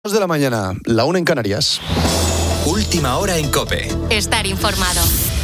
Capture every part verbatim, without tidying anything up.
dos de la mañana, la una en Canarias. Última hora en COPE. Estar informado.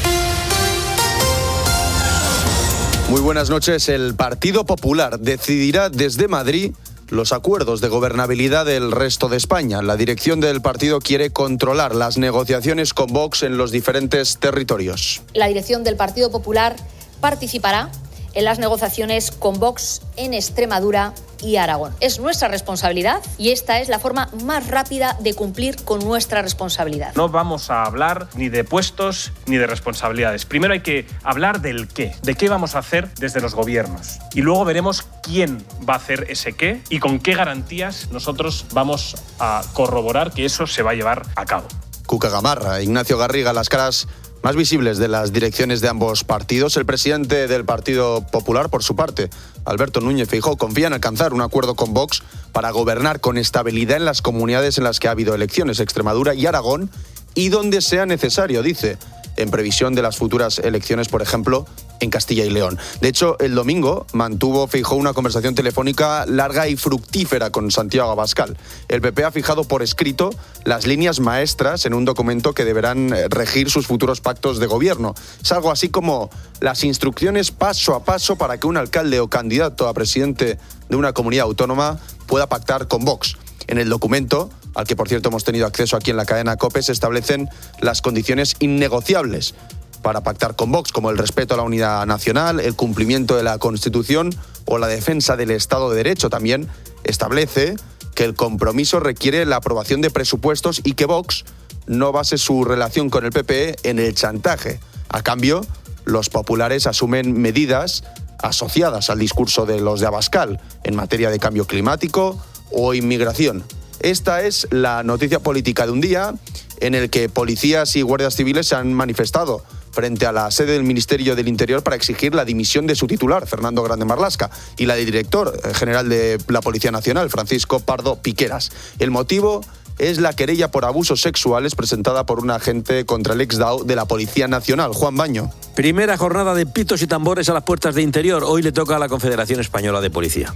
Muy buenas noches. El Partido Popular decidirá desde Madrid los acuerdos de gobernabilidad del resto de España. La dirección del partido quiere controlar las negociaciones con Vox en los diferentes territorios. La dirección del Partido Popular participará en las negociaciones con Vox en Extremadura y Aragón. Es nuestra responsabilidad y esta es la forma más rápida de cumplir con nuestra responsabilidad. No vamos a hablar ni de puestos ni de responsabilidades. Primero hay que hablar del qué, de qué vamos a hacer desde los gobiernos. Y luego veremos quién va a hacer ese qué y con qué garantías nosotros vamos a corroborar que eso se va a llevar a cabo. Cuca Gamarra, Ignacio Garriga, las caras más visibles de las direcciones de ambos partidos. El presidente del Partido Popular, por su parte, Alberto Núñez Feijóo, confía en alcanzar un acuerdo con Vox para gobernar con estabilidad en las comunidades en las que ha habido elecciones, Extremadura y Aragón, y donde sea necesario, dice, en previsión de las futuras elecciones, por ejemplo, en Castilla y León. De hecho, el domingo mantuvo Feijóo una conversación telefónica larga y fructífera con Santiago Abascal. El P P ha fijado por escrito las líneas maestras en un documento que deberán regir sus futuros pactos de gobierno. Es algo así como las instrucciones paso a paso para que un alcalde o candidato a presidente de una comunidad autónoma pueda pactar con Vox. En el documento, al que por cierto hemos tenido acceso aquí en la cadena COPE, se establecen las condiciones innegociables para pactar con Vox, como el respeto a la unidad nacional, el cumplimiento de la Constitución o la defensa del Estado de Derecho. También establece que el compromiso requiere la aprobación de presupuestos y que Vox no base su relación con el P P en el chantaje. A cambio, los populares asumen medidas asociadas al discurso de los de Abascal en materia de cambio climático o inmigración. Esta es la noticia política de un día en el que policías y guardias civiles se han manifestado frente a la sede del Ministerio del Interior para exigir la dimisión de su titular, Fernando Grande Marlaska, y la del director general de la Policía Nacional, Francisco Pardo Piqueras. El motivo es la querella por abusos sexuales presentada por un agente contra el ex D A O de la Policía Nacional, Juan Baño. Primera jornada de pitos y tambores a las puertas de Interior. Hoy le toca a la Confederación Española de Policía.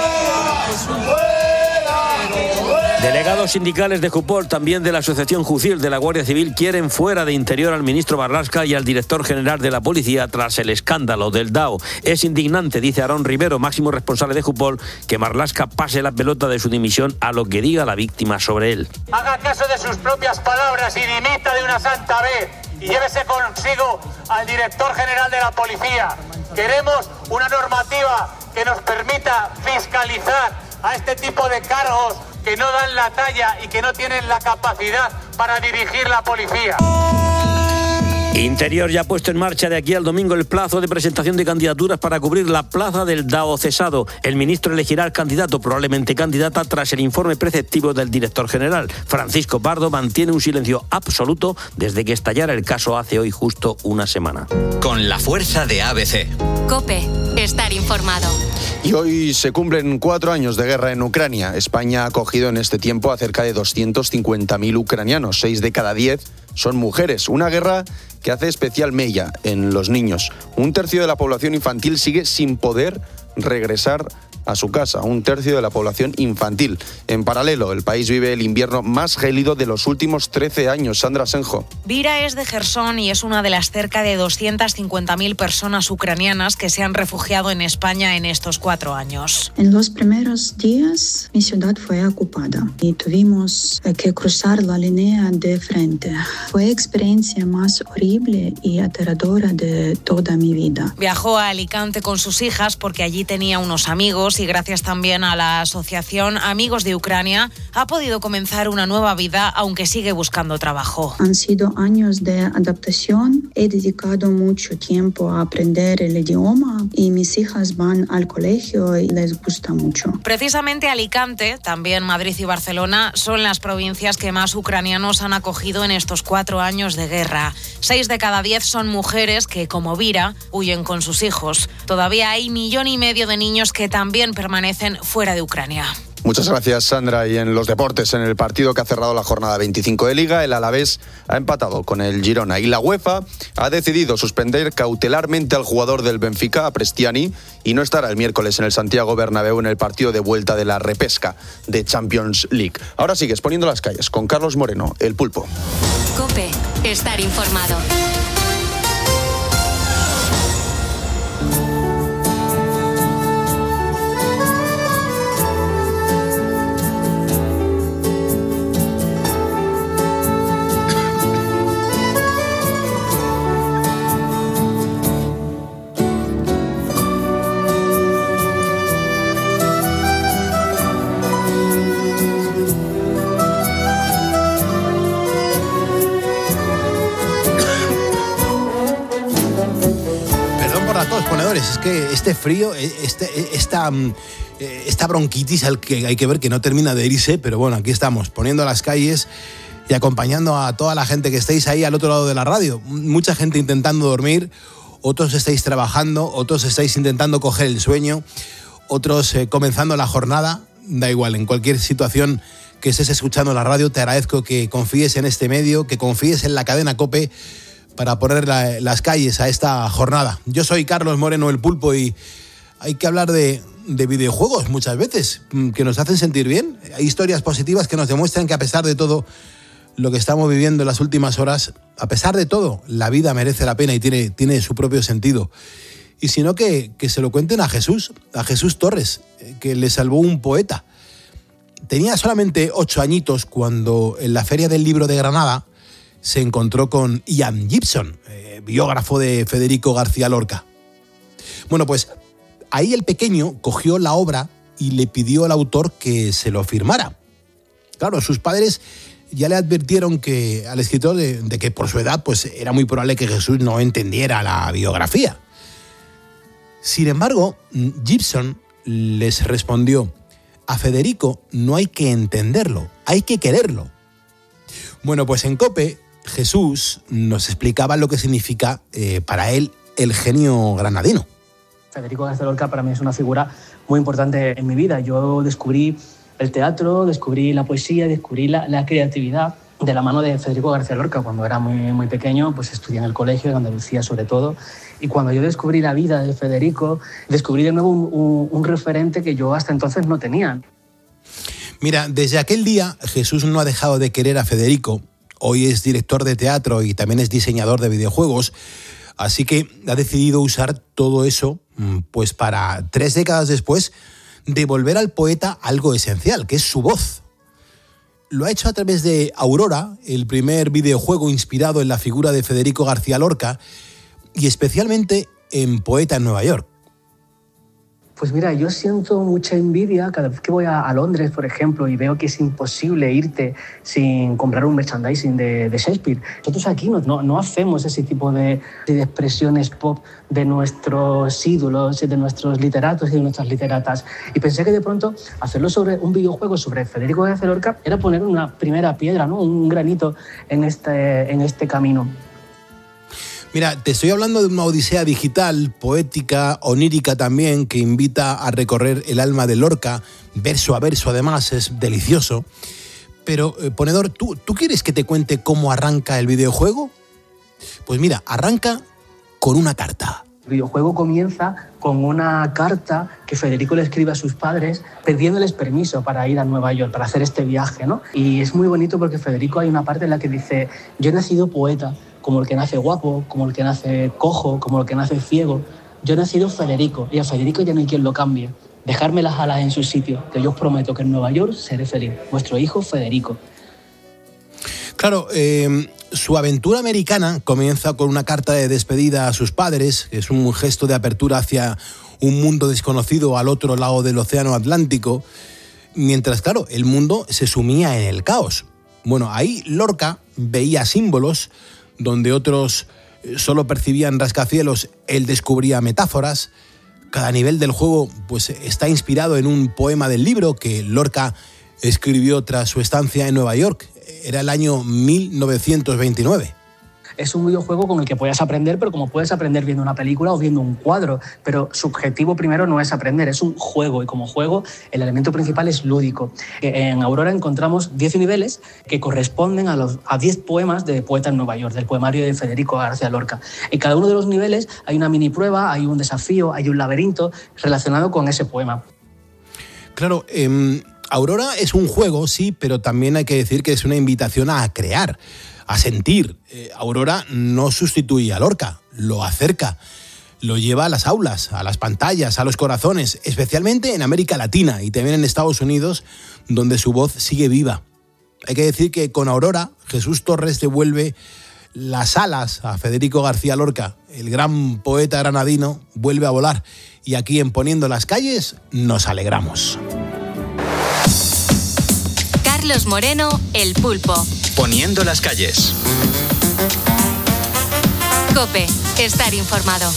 Delegados sindicales de Jupol, también de la Asociación Jucil de la Guardia Civil, quieren fuera de Interior al ministro Marlaska y al director general de la Policía tras el escándalo del D A O. Es indignante, dice Aarón Rivero, máximo responsable de Jupol, que Marlaska pase la pelota de su dimisión a lo que diga la víctima sobre él. Haga caso de sus propias palabras y dimita de una santa vez y llévese consigo al director general de la Policía. Queremos una normativa que nos permita fiscalizar a este tipo de cargos que no dan la talla y que no tienen la capacidad para dirigir la policía. Interior ya ha puesto en marcha de aquí al domingo el plazo de presentación de candidaturas para cubrir la plaza del D A O cesado. El ministro elegirá al candidato, probablemente candidata, tras el informe preceptivo del director general. Francisco Pardo mantiene un silencio absoluto desde que estallara el caso hace hoy justo una semana. Con la fuerza de A B C. COPE. Estar informado. Y hoy se cumplen cuatro años de guerra en Ucrania. España ha acogido en este tiempo a cerca de doscientos cincuenta mil ucranianos. Seis de cada diez son mujeres. Una guerra que hace especial mella en los niños. Un tercio de la población infantil sigue sin poder regresar a su casa, un tercio de la población infantil. En paralelo, el país vive el invierno más gélido de los últimos trece años. Sandra Senjo. Vira es de Jersón y es una de las cerca de doscientas cincuenta mil personas ucranianas que se han refugiado en España en estos cuatro años. En los primeros días, mi ciudad fue ocupada y tuvimos que cruzar la línea de frente. Fue la experiencia más horrible y aterradora de toda mi vida. Viajó a Alicante con sus hijas porque allí tenía unos amigos y gracias también a la asociación Amigos de Ucrania ha podido comenzar una nueva vida, aunque sigue buscando trabajo. Han sido años de adaptación. He dedicado mucho tiempo a aprender el idioma y mis hijas van al colegio y les gusta mucho. Precisamente Alicante, también Madrid y Barcelona son las provincias que más ucranianos han acogido en estos cuatro años de guerra. Seis de cada diez son mujeres que, como Vira, huyen con sus hijos. Todavía hay millón y medio de niños que también permanecen fuera de Ucrania. Muchas gracias, Sandra. Y en los deportes, en el partido que ha cerrado la jornada veinticinco de Liga, el Alavés ha empatado con el Girona y la UEFA ha decidido suspender cautelarmente al jugador del Benfica, a Prestiani, y no estará el miércoles en el Santiago Bernabéu en el partido de vuelta de la repesca de Champions League. Ahora sigues poniendo las calles con Carlos Moreno, el Pulpo. COPE, estar informado. Es que este frío, este, esta, esta bronquitis al que hay que ver que no termina de irse, pero bueno, aquí estamos, poniendo las calles y acompañando a toda la gente que estáis ahí al otro lado de la radio. Mucha gente intentando dormir, otros estáis trabajando, otros estáis intentando coger el sueño, otros eh, comenzando la jornada. Da igual, en cualquier situación que estés escuchando la radio, te agradezco que confíes en este medio, que confíes en la cadena COPE, para poner la, las calles a esta jornada. Yo soy Carlos Moreno, el Pulpo, y hay que hablar de, de videojuegos muchas veces, que nos hacen sentir bien. Hay historias positivas que nos demuestran que a pesar de todo lo que estamos viviendo en las últimas horas, a pesar de todo, la vida merece la pena y tiene, tiene su propio sentido. Y si no, que, que se lo cuenten a Jesús, a Jesús Torres, que le salvó un poeta. Tenía solamente ocho añitos cuando en la Feria del Libro de Granada se encontró con Ian Gibson, eh, biógrafo de Federico García Lorca. Bueno, pues ahí el pequeño cogió la obra y le pidió al autor que se lo firmara. Claro, sus padres ya le advirtieron que al escritor de, de que por su edad pues era muy probable que Jesús no entendiera la biografía. Sin embargo, Gibson les respondió: a Federico no hay que entenderlo, hay que quererlo. Bueno, pues en COPE Jesús nos explicaba lo que significa eh, para él el genio granadino. Federico García Lorca para mí es una figura muy importante en mi vida. Yo descubrí el teatro, descubrí la poesía, descubrí la, la creatividad de la mano de Federico García Lorca. Cuando era muy, muy pequeño, pues estudié en el colegio, en Andalucía sobre todo, y cuando yo descubrí la vida de Federico, descubrí de nuevo un, un, un referente que yo hasta entonces no tenía. Mira, desde aquel día Jesús no ha dejado de querer a Federico. Hoy es director de teatro y también es diseñador de videojuegos, así que ha decidido usar todo eso pues para, tres décadas después, devolver al poeta algo esencial, que es su voz. Lo ha hecho a través de Aurora, el primer videojuego inspirado en la figura de Federico García Lorca, y especialmente en Poeta en Nueva York. Pues mira, yo siento mucha envidia cada vez que voy a, a Londres, por ejemplo, y veo que es imposible irte sin comprar un merchandising de, de Shakespeare. Nosotros aquí no, no, no hacemos ese tipo de, de expresiones pop de nuestros ídolos, de nuestros literatos y de nuestras literatas. Y pensé que de pronto hacerlo sobre un videojuego sobre Federico García Lorca era poner una primera piedra, ¿no? Un granito en este, en este camino. Mira, te estoy hablando de una odisea digital, poética, onírica también, que invita a recorrer el alma de Lorca, verso a verso además, es delicioso. Pero, eh, Ponedor, ¿tú, ¿tú quieres que te cuente cómo arranca el videojuego? Pues mira, arranca con una carta. El videojuego comienza con una carta que Federico le escribe a sus padres pidiéndoles permiso para ir a Nueva York, para hacer este viaje, ¿no? Y es muy bonito porque Federico hay una parte en la que dice: yo he nacido poeta, como el que nace guapo, como el que nace cojo, como el que nace ciego. Yo he nacido Federico, y a Federico ya no hay quien lo cambie. Dejadme las alas en su sitio, que yo os prometo que en Nueva York seré feliz. Vuestro hijo Federico. Claro, eh, su aventura americana comienza con una carta de despedida a sus padres, que es un gesto de apertura hacia un mundo desconocido al otro lado del océano Atlántico, mientras, claro, el mundo se sumía en el caos. Bueno, ahí Lorca veía símbolos donde otros solo percibían rascacielos, él descubría metáforas. Cada nivel del juego pues, está inspirado en un poema del libro que Lorca escribió tras su estancia en Nueva York. Era el año mil novecientos veintinueve. es un videojuego con el que puedes aprender, pero como puedes aprender viendo una película o viendo un cuadro. Pero su objetivo primero no es aprender, es un juego. Y como juego, el elemento principal es lúdico. En Aurora encontramos diez niveles que corresponden a, los, a diez poemas de Poeta en Nueva York, del poemario de Federico García Lorca. En cada uno de los niveles hay una mini prueba, hay un desafío, hay un laberinto relacionado con ese poema. Claro, eh, Aurora es un juego, sí, pero también hay que decir que es una invitación a crear, a sentir. Eh, Aurora no sustituye a Lorca, lo acerca, lo lleva a las aulas, a las pantallas, a los corazones, especialmente en América Latina y también en Estados Unidos, donde su voz sigue viva. Hay que decir que con Aurora, Jesús Torres devuelve las alas a Federico García Lorca, el gran poeta granadino, vuelve a volar. Y aquí en Poniendo las Calles nos alegramos. Carlos Moreno, El Pulpo. Poniendo las Calles. COPE, estar informado.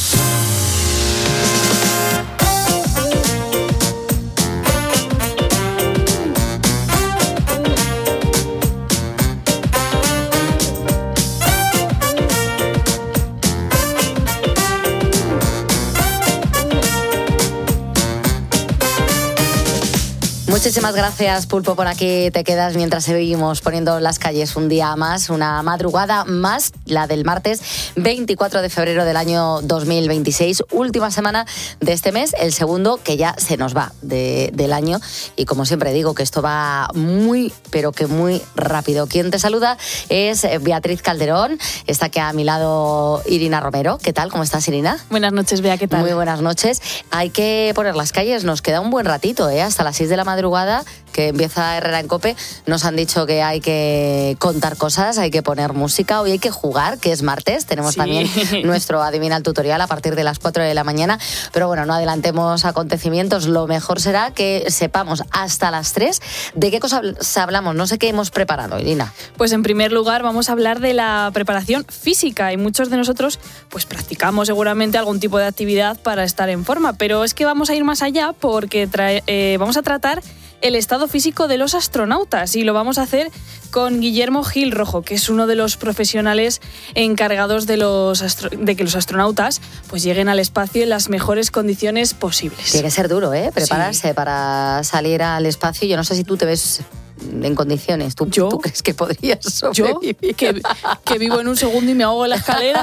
Muchísimas gracias, Pulpo, por aquí te quedas mientras seguimos poniendo las calles un día más, una madrugada más, la del martes veinticuatro de febrero del año dos mil veintiséis, última semana de este mes, el segundo que ya se nos va de, del año, y como siempre digo que esto va muy, pero que muy rápido. Quien te saluda es Beatriz Calderón, está aquí a mi lado Irina Romero. ¿Qué tal? ¿Cómo estás, Irina? Buenas noches, Bea, ¿qué tal? Muy buenas noches. Hay que poner las calles, nos queda un buen ratito, ¿eh? Hasta las seis de la madrugada que empieza Herrera en COPE. Nos han dicho que hay que contar cosas, hay que poner música, hoy hay que jugar, que es martes, tenemos sí. también nuestro Adivina el Tutorial a partir de las cuatro de la mañana, pero bueno, no adelantemos acontecimientos, lo mejor será que sepamos hasta las tres de qué cosas hablamos, no sé qué hemos preparado, Irina. Pues en primer lugar vamos a hablar de la preparación física, y muchos de nosotros pues practicamos seguramente algún tipo de actividad para estar en forma, pero es que vamos a ir más allá porque trae, eh, vamos a tratar el estado físico de los astronautas, y lo vamos a hacer con Guillermo Gil Rojo, que es uno de los profesionales encargados de, los astro- de que los astronautas pues lleguen al espacio en las mejores condiciones posibles. Tiene que ser duro, ¿eh? Prepararse sí. para salir al espacio. Yo no sé si tú te ves en condiciones. ¿Tú, ¿Yo? ¿tú crees que podrías sobrevivir? ¿Yo? Que, que vivo en un segundo y me ahogo en la escalera.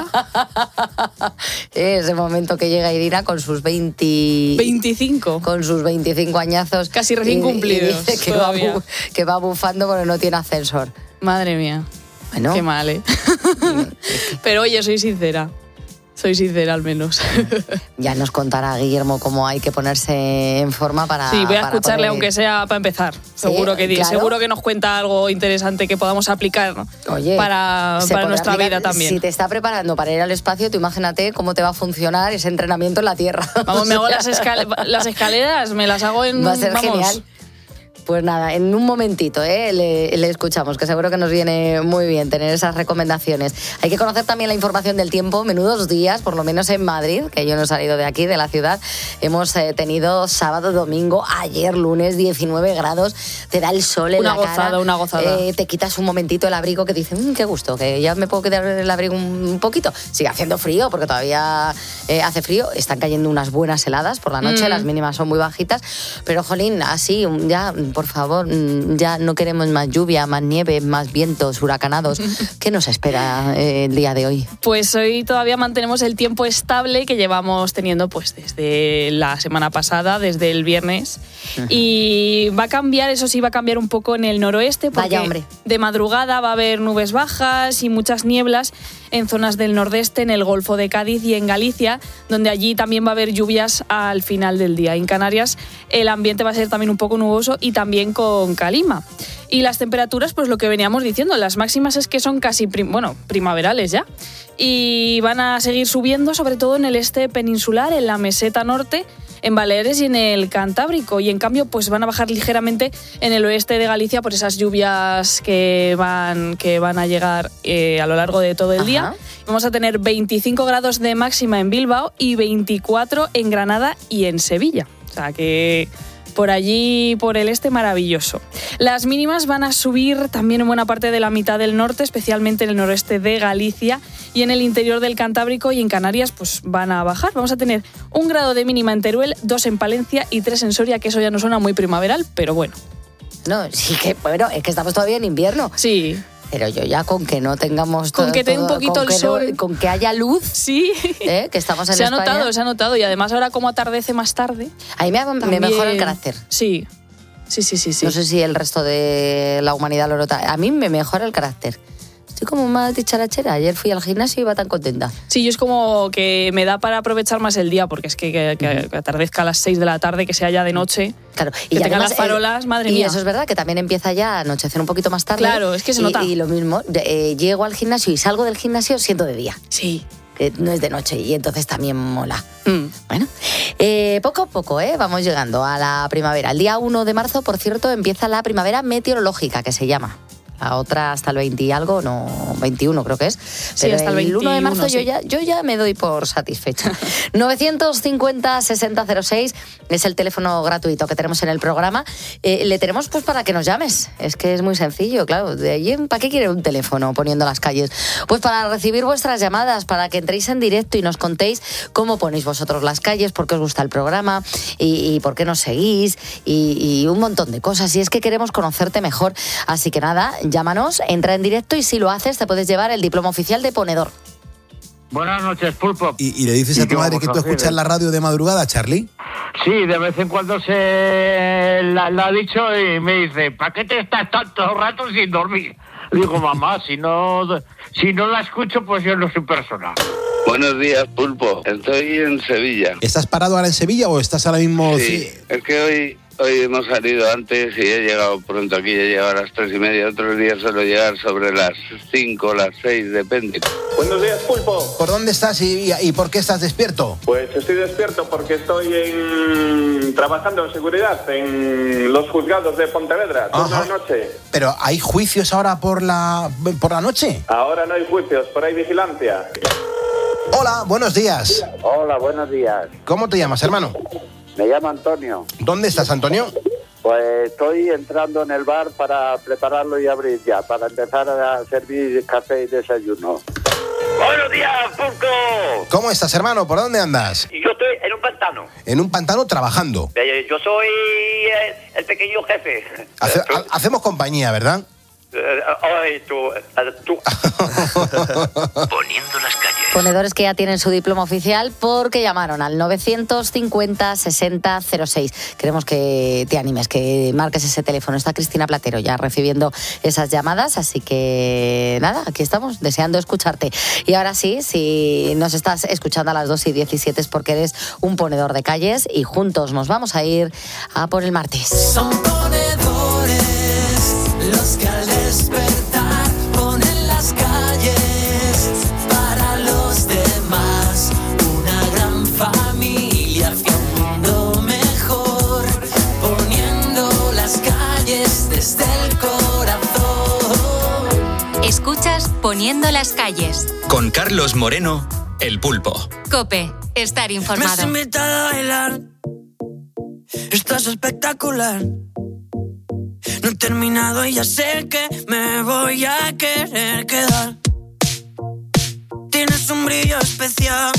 Ese momento que llega Irina con sus veinte... veinticinco. Con sus veinticinco añazos. Casi recién y, cumplidos. Y dice que va, bu- que va bufando porque no tiene ascensor. Madre mía. Bueno. Qué mal, ¿eh? Pero oye, soy sincera. Soy sincera, al menos. Ya nos contará Guillermo cómo hay que ponerse en forma para... Sí, voy a escucharle, poder... aunque sea para empezar. Seguro, sí, que, claro. seguro que nos cuenta algo interesante que podamos aplicar, ¿no? Oye, para, para nuestra aplicar, vida también. Si te está preparando para ir al espacio, tú imagínate cómo te va a funcionar ese entrenamiento en la Tierra. Vamos, me hago las, escal- las escaleras, me las hago en... Va a ser vamos, genial. Pues nada, en un momentito ¿eh? le, le escuchamos, que seguro que nos viene muy bien tener esas recomendaciones. Hay que conocer también la información del tiempo. Menudos días, por lo menos en Madrid, que yo no he salido de aquí, de la ciudad. Hemos eh, tenido sábado, domingo, ayer lunes, diecinueve grados. Te da el sol en una la gozada, cara. Una gozada, eh, Te quitas un momentito el abrigo que dices, mmm, qué gusto, que ya me puedo quitar el abrigo un poquito. Sigue haciendo frío, porque todavía eh, hace frío. Están cayendo unas buenas heladas por la noche, mm. las mínimas son muy bajitas. Pero, jolín, así, ya, por favor... ya no queremos más lluvia, más nieve, más vientos huracanados. ¿Qué nos espera eh, el día de hoy? Pues hoy todavía mantenemos el tiempo estable que llevamos teniendo pues desde la semana pasada, desde el viernes. Uh-huh. Y va a cambiar, eso sí, va a cambiar un poco en el noroeste, porque Vaya, hombre. de madrugada va a haber nubes bajas y muchas nieblas en zonas del nordeste, en el Golfo de Cádiz y en Galicia, donde allí también va a haber lluvias al final del día. En Canarias el ambiente va a ser también un poco nuboso y también con calima. Y las temperaturas, pues lo que veníamos diciendo, las máximas es que son casi, prim- bueno, primaverales ya. Y van a seguir subiendo, sobre todo en el este peninsular, en la meseta norte, en Baleares y en el Cantábrico, y en cambio pues van a bajar ligeramente en el oeste de Galicia por esas lluvias que van, que van a llegar eh, a lo largo de todo el Ajá. día. Vamos a tener veinticinco grados de máxima en Bilbao y veinticuatro en Granada y en Sevilla. O sea que por allí, por el este, maravilloso. Las mínimas van a subir también en buena parte de la mitad del norte, especialmente en el noreste de Galicia y en el interior del Cantábrico, y en Canarias pues van a bajar. Vamos a tener un grado de mínima en Teruel, dos en Palencia y tres en Soria, que eso ya no suena muy primaveral, pero bueno. No, sí que, bueno, es que estamos todavía en invierno. Sí. Pero yo ya con que no tengamos todo, con que tenga un poquito el sol, no, con que haya luz, sí, ¿eh? Que estamos en se España. Se ha notado, se ha notado, y además ahora como atardece más tarde. A mí me, me mejora el carácter. Sí. Sí, sí, sí, sí. No sé si el resto de la humanidad lo nota. A mí me mejora el carácter. Estoy como más dicharachera. Ayer fui al gimnasio y iba tan contenta. Sí, yo es como que me da para aprovechar más el día, porque es que, que, que, que atardezca a las seis de la tarde, que sea ya de noche. Claro, y que tengan las farolas, el, madre y mía. Y eso es verdad, que también empieza ya a anochecer un poquito más tarde. Claro, es que se nota. Y, y lo mismo, eh, llego al gimnasio y salgo del gimnasio siendo de día. Sí. Que no es de noche, y entonces también mola. Mm. Bueno, eh, poco a poco eh, vamos llegando a la primavera. El día uno de marzo, por cierto, empieza la primavera meteorológica, que se llama. La otra hasta el veinte y algo, no, veintiuno creo que es. Sí, pero hasta el el uno de marzo sí. yo, ya, yo ya me doy por satisfecha. novecientos cincuenta, sesenta cero seis es el teléfono gratuito que tenemos en el programa. Eh, le tenemos pues para que nos llames. Es que es muy sencillo, claro. De allí, ¿para qué quiere un teléfono poniendo las calles? Pues para recibir vuestras llamadas, para que entréis en directo y nos contéis cómo ponéis vosotros las calles, por qué os gusta el programa y, y por qué nos seguís y, y un montón de cosas. Y es que queremos conocerte mejor. Así que nada, llámanos, entra en directo y si lo haces te puedes llevar el diploma oficial de ponedor. Buenas noches, Pulpo. ¿Y, y le dices a tu madre que tú escuchas la radio de madrugada, Charlie? Sí, de vez en cuando se la, la ha dicho y me dice, ¿para qué te estás tanto rato sin dormir? Digo, mamá, si no, si no la escucho, pues yo no soy persona. Buenos días, Pulpo. Estoy en Sevilla. ¿Estás parado ahora en Sevilla o estás ahora mismo...? Sí, es que hoy... Hoy hemos salido antes y he llegado pronto aquí, he llegado a las tres y media. Otros días suelo llegar sobre las cinco, las seis, depende. Buenos días, Pulpo. ¿Por dónde estás y, y por qué estás despierto? Pues estoy despierto porque estoy en... trabajando en seguridad en los juzgados de Pontevedra, toda la noche. ¿Pero hay juicios ahora por la, por la noche? Ahora no hay juicios, pero hay vigilancia. Hola, buenos días. Hola, buenos días. ¿Cómo te llamas, hermano? Me llamo Antonio. ¿Dónde estás, Antonio? Pues estoy entrando en el bar para prepararlo y abrir ya, para empezar a servir café y desayuno. ¡Buenos días, Pulpo! ¿Cómo estás, hermano? ¿Por dónde andas? Yo estoy en un pantano. En un pantano trabajando. Yo soy el pequeño jefe. Hace, ha, hacemos compañía, ¿verdad? Ay, tú, tú. Poniendo las calles. Ponedores que ya tienen su diploma oficial porque llamaron al novecientos cincuenta, sesenta cero seis. Queremos que te animes, que marques ese teléfono. Está Cristina Platero ya recibiendo esas llamadas, así que nada, aquí estamos, deseando escucharte. Y ahora sí, si nos estás escuchando a las dos y diecisiete es porque eres un ponedor de calles y juntos nos vamos a ir a por el martes. Son ponedores los que al despertar ponen las calles para los demás, una gran familia hacia un mundo mejor, poniendo las calles desde el corazón. Escuchas Poniendo las calles. Con Carlos Moreno, El Pulpo. COPE, estar informado. Me has invitado a bailar, estás espectacular. No he terminado y ya sé que me voy a querer quedar. Tienes un brillo especial,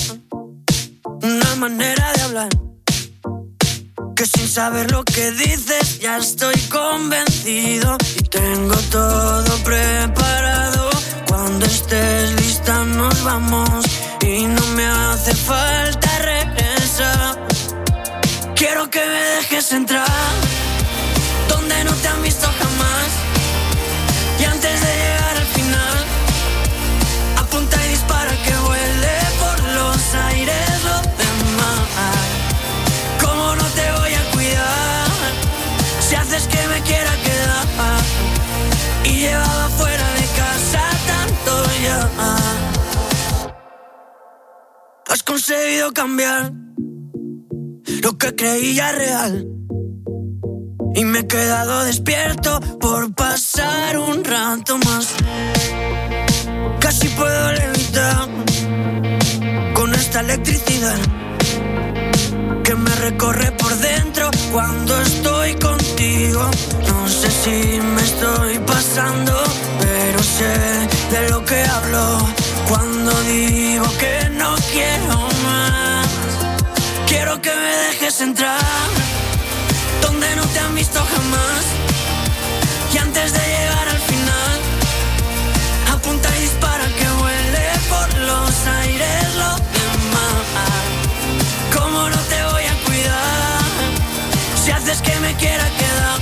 una manera de hablar, que sin saber lo que dices ya estoy convencido. Y tengo todo preparado, cuando estés lista nos vamos. Y no me hace falta regresar. Quiero que me dejes entrar donde no te han visto jamás. Y antes de llegar al final, apunta y dispara que vuele por los aires lo demás. ¿Cómo no te voy a cuidar si haces que me quiera quedar? Y llevaba fuera de casa tanto ya. Has conseguido cambiar lo que creía real. Y me he quedado despierto por pasar un rato más. Casi puedo levitar con esta electricidad que me recorre por dentro cuando estoy contigo. No sé si me estoy pasando, pero sé de lo que hablo cuando digo que no quiero más. Quiero que me dejes entrar donde no te han visto jamás, y antes de llegar al final, apunta y dispara que vuele por los aires lo demás. ¿Cómo no te voy a cuidar si haces que me quiera quedar?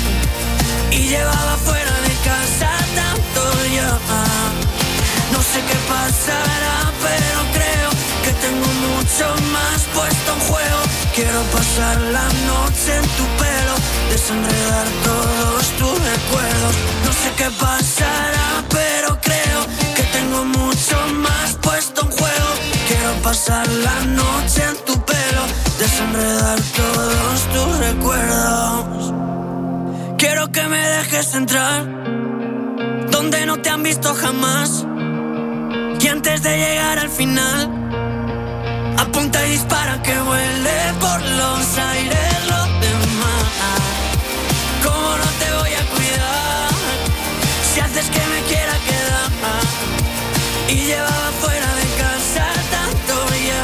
Y llevaba fuera de casa tanto ya. No sé qué pasará, pero creo que tengo mucho más puesto en juego. Quiero pasar la noche en tu pelo, desenredar todos tus recuerdos. No sé qué pasará, pero creo que tengo mucho más puesto en juego. Quiero pasar la noche en tu pelo, desenredar todos tus recuerdos. Quiero que me dejes entrar donde no te han visto jamás, y antes de llegar al final, apunta y dispara que vuele por los aires lo demás. ¿Cómo no te voy a cuidar si haces que me quiera quedar? Y llevaba fuera de casa tanto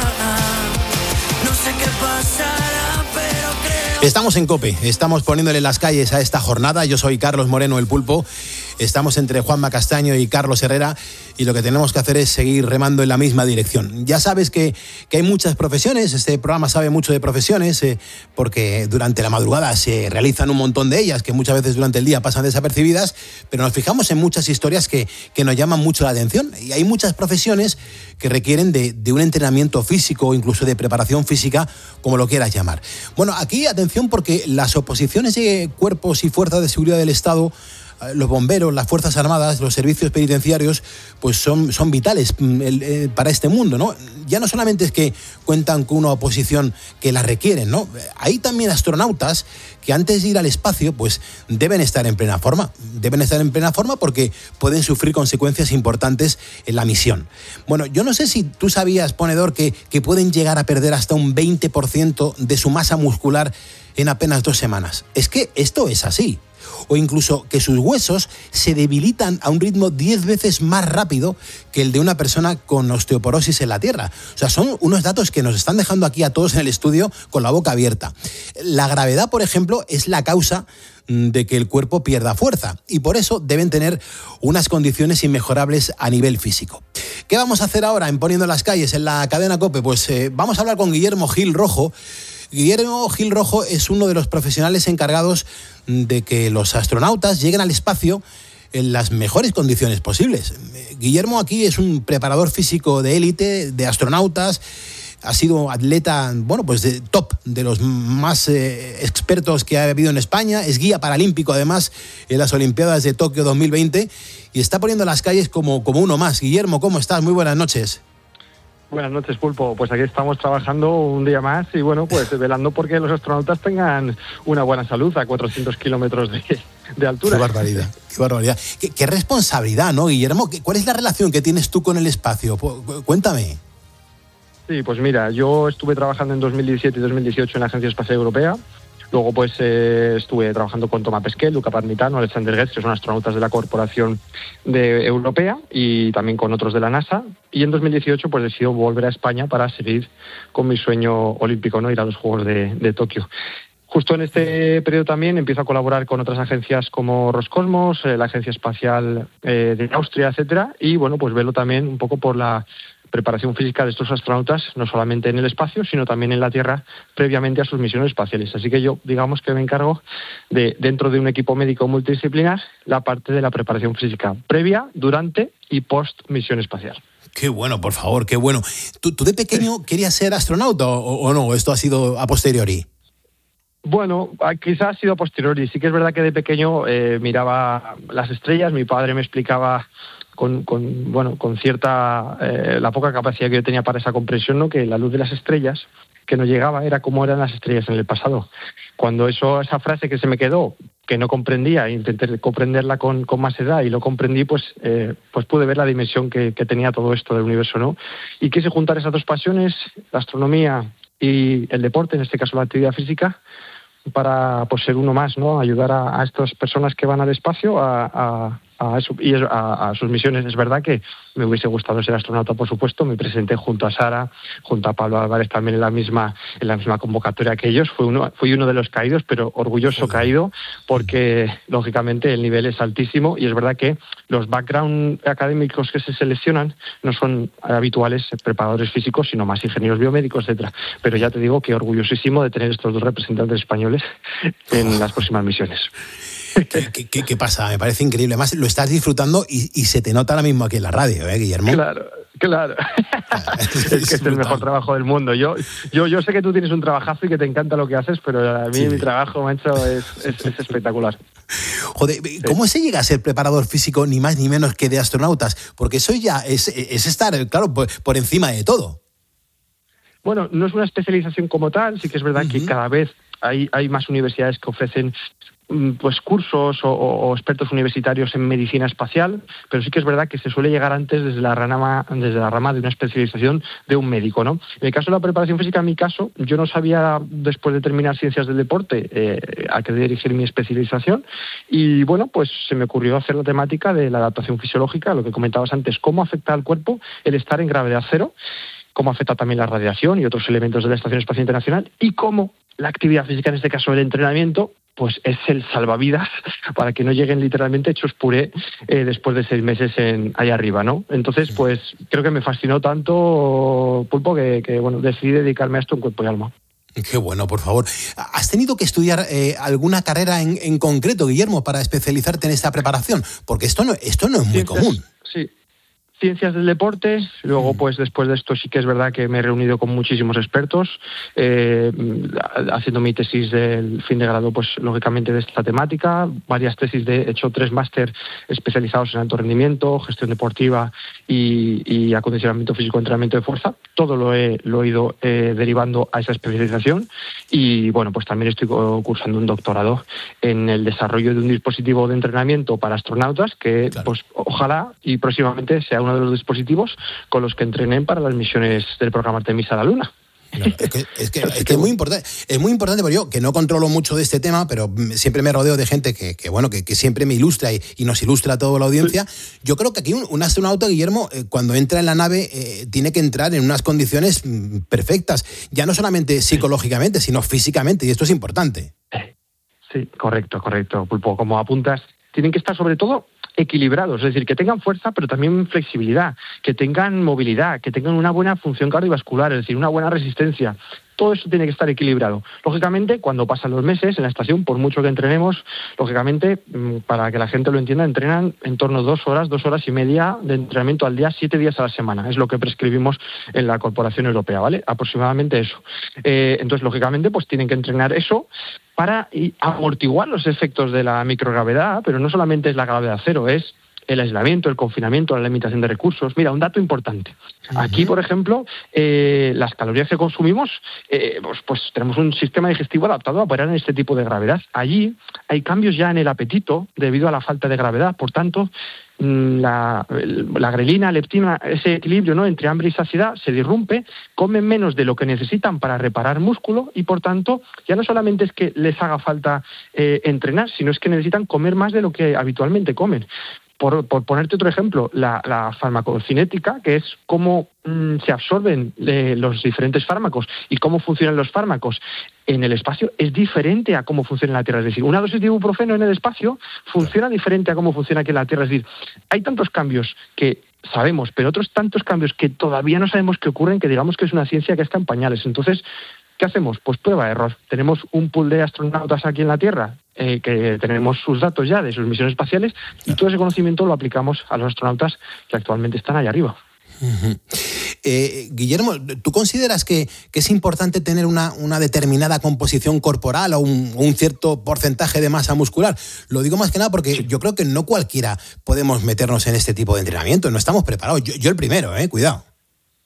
ya. No sé qué pasará, pero creo... Estamos en COPE, estamos poniéndole las calles a esta jornada. Yo soy Carlos Moreno, el Pulpo. Estamos entre Juanma Castaño y Carlos Herrera, y lo que tenemos que hacer es seguir remando en la misma dirección. Ya sabes que, que hay muchas profesiones, este programa sabe mucho de profesiones, eh, porque durante la madrugada se realizan un montón de ellas, que muchas veces durante el día pasan desapercibidas, pero nos fijamos en muchas historias que, que nos llaman mucho la atención. Y hay muchas profesiones que requieren de, de un entrenamiento físico o incluso de preparación física, como lo quieras llamar. Bueno, aquí atención, porque las oposiciones de cuerpos y fuerzas de seguridad del Estado, los bomberos, las Fuerzas Armadas, los servicios penitenciarios, pues son, son vitales para este mundo, ¿no? Ya no solamente es que cuentan con una oposición que la requieren, ¿no? Hay también astronautas que antes de ir al espacio, pues deben estar en plena forma. Deben estar en plena forma porque pueden sufrir consecuencias importantes en la misión. Bueno, yo no sé si tú sabías, ponedor, que, que pueden llegar a perder hasta un veinte por ciento de su masa muscular en apenas dos semanas. Es que esto es así. O incluso que sus huesos se debilitan a un ritmo diez veces más rápido que el de una persona con osteoporosis en la Tierra. O sea, son unos datos que nos están dejando aquí a todos en el estudio con la boca abierta. La gravedad, por ejemplo, es la causa de que el cuerpo pierda fuerza, y por eso deben tener unas condiciones inmejorables a nivel físico. ¿Qué vamos a hacer ahora en Poniendo las Calles en la cadena COPE? Pues eh, vamos a hablar con Guillermo Gil Rojo. Guillermo Gil Rojo es uno de los profesionales encargados de que los astronautas lleguen al espacio en las mejores condiciones posibles. Guillermo aquí es un preparador físico de élite, de astronautas, ha sido atleta, bueno, pues de top, de los más eh, expertos que ha habido en España, es guía paralímpico además en las Olimpiadas de Tokio dos mil veinte, y está poniendo las calles como, como uno más. Guillermo, ¿cómo estás? Muy buenas noches. Buenas noches, Pulpo. Pues aquí estamos trabajando un día más y bueno, pues velando porque los astronautas tengan una buena salud a cuatrocientos kilómetros de, de altura. Qué barbaridad, qué barbaridad. Qué, qué responsabilidad, ¿no, Guillermo? ¿Cuál es la relación que tienes tú con el espacio? Cuéntame. Sí, pues mira, yo estuve trabajando en dos mil diecisiete y dos mil dieciocho en la Agencia Espacial Europea. Luego pues eh, estuve trabajando con Thomas Pesquet, Luca Parmitano, Alexander Gerst, que son astronautas de la Corporación de Europea, y también con otros de la NASA. Y en dos mil dieciocho pues decidí volver a España para seguir con mi sueño olímpico, ¿no? Ir a los Juegos de, de Tokio. Justo en este periodo también empiezo a colaborar con otras agencias como Roscosmos, eh, la Agencia Espacial eh, de Austria, etcétera. Y bueno, pues velo también un poco por la preparación física de estos astronautas, no solamente en el espacio, sino también en la Tierra, previamente a sus misiones espaciales. Así que yo, digamos que me encargo de, dentro de un equipo médico multidisciplinar, la parte de la preparación física previa, durante y post misión espacial. Qué bueno, por favor, qué bueno. ¿Tú, tú de pequeño querías ser astronauta o, o no? ¿Esto ha sido a posteriori? Bueno, quizás ha sido a posteriori. Sí que es verdad que de pequeño eh, miraba las estrellas, mi padre me explicaba Con, con bueno con cierta eh, la poca capacidad que yo tenía para esa comprensión, ¿no? Que la luz de las estrellas que no llegaba era como eran las estrellas en el pasado. Cuando eso esa frase que se me quedó, que no comprendía, intenté comprenderla con, con más edad y lo comprendí, pues eh, pues pude ver la dimensión que, que tenía todo esto del universo, ¿no? Y quise juntar esas dos pasiones, la astronomía y el deporte, en este caso la actividad física, para pues, ser uno más, ¿no? Ayudar a, a estas personas que van al espacio a, a, a, eso, y a, a sus misiones. Es verdad que me hubiese gustado ser astronauta, por supuesto. Me presenté junto a Sara, junto a Pablo Álvarez también en la misma en la misma convocatoria que ellos. Fui uno, fui uno de los caídos, pero orgulloso sí. caído, porque lógicamente el nivel es altísimo y es verdad que los background académicos que se seleccionan no son habituales preparadores físicos, sino más ingenieros biomédicos, etcétera. Pero ya te digo que orgullosísimo de tener estos dos representantes españoles en las próximas misiones. ¿Qué, qué, qué pasa? Me parece increíble. Además, lo estás disfrutando y, y se te nota ahora mismo aquí en la radio, ¿eh, Guillermo? Claro, claro. Es que es, es el mejor trabajo del mundo. Yo, yo, yo sé que tú tienes un trabajazo y que te encanta lo que haces, pero a mí sí. mi trabajo, macho, es, es, es espectacular. Joder, ¿cómo se llega a ser preparador físico ni más ni menos que de astronautas? Porque eso ya es, es estar, claro, por, por encima de todo. Bueno, no es una especialización como tal, sí que es verdad uh-huh. que cada vez hay, hay más universidades que ofrecen pues cursos o, o expertos universitarios en medicina espacial, pero sí que es verdad que se suele llegar antes desde la rama, desde la rama de una especialización de un médico, ¿no? En el caso de la preparación física, en mi caso, yo no sabía, después de terminar ciencias del deporte, eh, a qué dirigir mi especialización, y bueno, pues se me ocurrió hacer la temática de la adaptación fisiológica, lo que comentabas antes, cómo afecta al cuerpo el estar en gravedad cero, cómo afecta también la radiación y otros elementos de la Estación Espacial Internacional, y cómo la actividad física, en este caso el entrenamiento, pues es el salvavidas para que no lleguen literalmente hechos puré eh, después de seis meses en ahí arriba, ¿no? Entonces, pues creo que me fascinó tanto, Pulpo, que, que bueno, decidí dedicarme a esto en cuerpo y alma. Qué bueno, por favor. ¿Has tenido que estudiar eh, alguna carrera en, en concreto, Guillermo, para especializarte en esta preparación? Porque esto no, esto no es muy Ciencias, común. Sí. Ciencias del deporte, luego pues después de esto sí que es verdad que me he reunido con muchísimos expertos, eh, haciendo mi tesis del fin de grado pues lógicamente de esta temática, varias tesis, de he hecho tres máster especializados en alto rendimiento, gestión deportiva y, y acondicionamiento físico, entrenamiento de fuerza, todo lo he, lo he ido eh, derivando a esa especialización y bueno, pues también estoy cursando un doctorado en el desarrollo de un dispositivo de entrenamiento para astronautas que claro. pues ojalá y próximamente sea un uno de los dispositivos con los que entrenen para las misiones del programa Artemis a la Luna. Claro, es que, es, que, es que es muy importante, es muy importante porque yo, que no controlo mucho de este tema, pero siempre me rodeo de gente que, que bueno, que, que siempre me ilustra y, y nos ilustra a toda la audiencia. Yo creo que aquí un, un astronauta, Guillermo, eh, cuando entra en la nave, eh, tiene que entrar en unas condiciones perfectas, ya no solamente psicológicamente, sino físicamente, y esto es importante. Sí, correcto, correcto, Pulpo. Como apuntas, tienen que estar sobre todo equilibrados, es decir, que tengan fuerza pero también flexibilidad, que tengan movilidad, que tengan una buena función cardiovascular, es decir, una buena resistencia. Todo eso tiene que estar equilibrado. Lógicamente, cuando pasan los meses en la estación, por mucho que entrenemos, lógicamente, para que la gente lo entienda, entrenan en torno a dos horas, dos horas y media de entrenamiento al día, siete días a la semana. Es lo que prescribimos en la Corporación Europea, ¿vale? Aproximadamente eso. Eh, entonces, lógicamente, pues tienen que entrenar eso para amortiguar los efectos de la microgravedad, pero no solamente es la gravedad cero, es el aislamiento, el confinamiento, la limitación de recursos. Mira, un dato importante. Aquí, por ejemplo, eh, las calorías que consumimos, eh, pues, pues tenemos un sistema digestivo adaptado a operar en este tipo de gravedad. Allí hay cambios ya en el apetito debido a la falta de gravedad. Por tanto, la, la grelina, leptina, ese equilibrio, ¿no?, entre hambre y saciedad se disrumpe, comen menos de lo que necesitan para reparar músculo y, por tanto, ya no solamente es que les haga falta eh, entrenar, sino es que necesitan comer más de lo que habitualmente comen. Por, por ponerte otro ejemplo, la, la farmacocinética, que es cómo mmm, se absorben eh, los diferentes fármacos y cómo funcionan los fármacos en el espacio, es diferente a cómo funciona en la Tierra. Es decir, una dosis de ibuprofeno en el espacio funciona diferente a cómo funciona aquí en la Tierra. Es decir, hay tantos cambios que sabemos, pero otros tantos cambios que todavía no sabemos que ocurren, que digamos que es una ciencia que está en pañales. Entonces, ¿qué hacemos? Pues prueba de error. Tenemos un pool de astronautas aquí en la Tierra, eh, que tenemos sus datos ya de sus misiones espaciales, y todo ese conocimiento lo aplicamos a los astronautas que actualmente están allá arriba. Uh-huh. Eh, Guillermo, ¿tú consideras que, que es importante tener una, una determinada composición corporal o un, un cierto porcentaje de masa muscular? Lo digo más que nada porque yo creo que no cualquiera podemos meternos en este tipo de entrenamiento, no estamos preparados. Yo, yo el primero, eh, cuidado.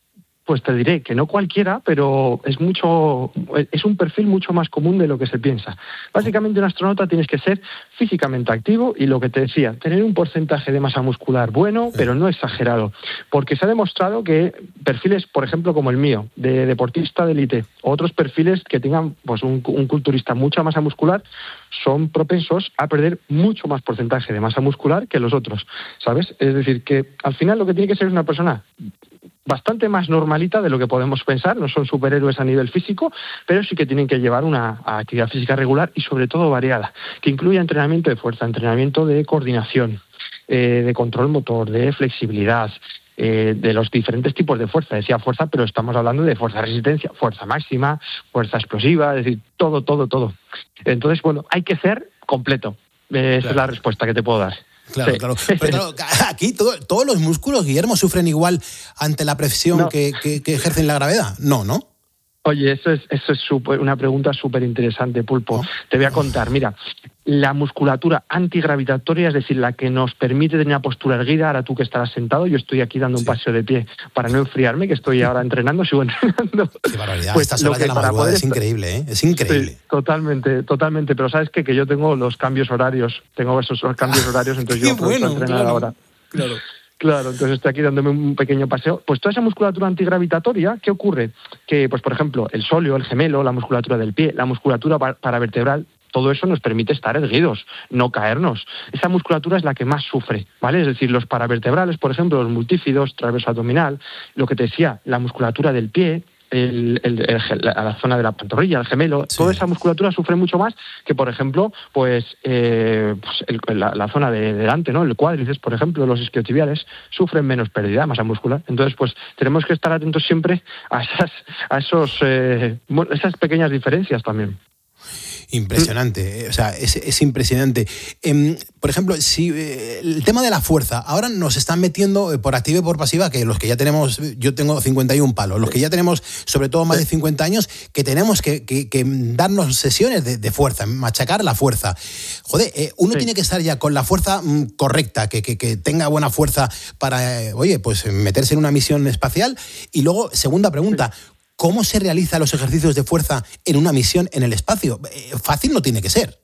pues te diré que no cualquiera, pero es mucho, es un perfil mucho más común de lo que se piensa. Básicamente, un astronauta tienes que ser físicamente activo y lo que te decía, tener un porcentaje de masa muscular bueno, pero no exagerado. Porque se ha demostrado que perfiles, por ejemplo, como el mío, de deportista de élite, o otros perfiles que tengan pues un, un culturista mucha masa muscular, son propensos a perder mucho más porcentaje de masa muscular que los otros, ¿sabes? Es decir, que al final lo que tiene que ser es una persona bastante más normalita de lo que podemos pensar, no son superhéroes a nivel físico, pero sí que tienen que llevar una actividad física regular y sobre todo variada, que incluya entrenamiento de fuerza, entrenamiento de coordinación, eh, de control motor, de flexibilidad, eh, de los diferentes tipos de fuerza. Decía fuerza, pero estamos hablando de fuerza de resistencia, fuerza máxima, fuerza explosiva, es decir, todo, todo, todo. Entonces, bueno, hay que ser completo. Eh, esa claro. es la respuesta que te puedo dar. Claro, sí. claro. Pero claro, aquí todo, todos los músculos, Guillermo, sufren igual ante la presión no. que, que, que ejercen la gravedad. No, ¿no? Oye, eso es, eso es super, una pregunta súper interesante, Pulpo. ¿No? Te voy a contar, mira, la musculatura antigravitatoria, es decir, la que nos permite tener una postura erguida, ahora tú que estarás sentado, yo estoy aquí dando un sí. paseo de pie para no enfriarme, que estoy ahora entrenando, sigo entrenando. Qué barbaridad, pues estas horas de la madrugada es increíble, ¿eh? Es increíble. Sí, totalmente, totalmente, pero ¿sabes qué? Que yo tengo los cambios horarios, tengo esos cambios horarios, entonces yo puedo bueno, entrenar claro, ahora. Claro. Claro, entonces estoy aquí dándome un pequeño paseo. Pues toda esa musculatura antigravitatoria, ¿qué ocurre? Que, pues por ejemplo, el sóleo, el gemelo, la musculatura del pie, la musculatura paravertebral, todo eso nos permite estar erguidos, no caernos. Esa musculatura es la que más sufre, ¿vale? Es decir, los paravertebrales, por ejemplo, los multífidos, transverso abdominal, lo que te decía, la musculatura del pie, El, el, el, la, la zona de la pantorrilla, el gemelo, sí. toda esa musculatura sufre mucho más que, por ejemplo, pues, eh, pues el, la, la zona de delante, ¿no? El cuádriceps, por ejemplo, los isquiotibiales sufren menos pérdida de masa muscular. Entonces, pues tenemos que estar atentos siempre a esas, a esos, eh, esas pequeñas diferencias también. Impresionante, o sea, es, es impresionante. Eh, por ejemplo, si eh, el tema de la fuerza, ahora nos están metiendo eh, por activa y por pasiva, que los que ya tenemos, yo tengo cincuenta y un palos, los que ya tenemos, sobre todo más de cincuenta años, que tenemos que, que, que darnos sesiones de, de fuerza, machacar la fuerza. Joder, eh, uno sí. tiene que estar ya con la fuerza mm, correcta, que, que, que tenga buena fuerza para, eh, oye, pues meterse en una misión espacial. Y luego, segunda pregunta, sí. ¿cómo se realizan los ejercicios de fuerza en una misión en el espacio? Fácil no tiene que ser.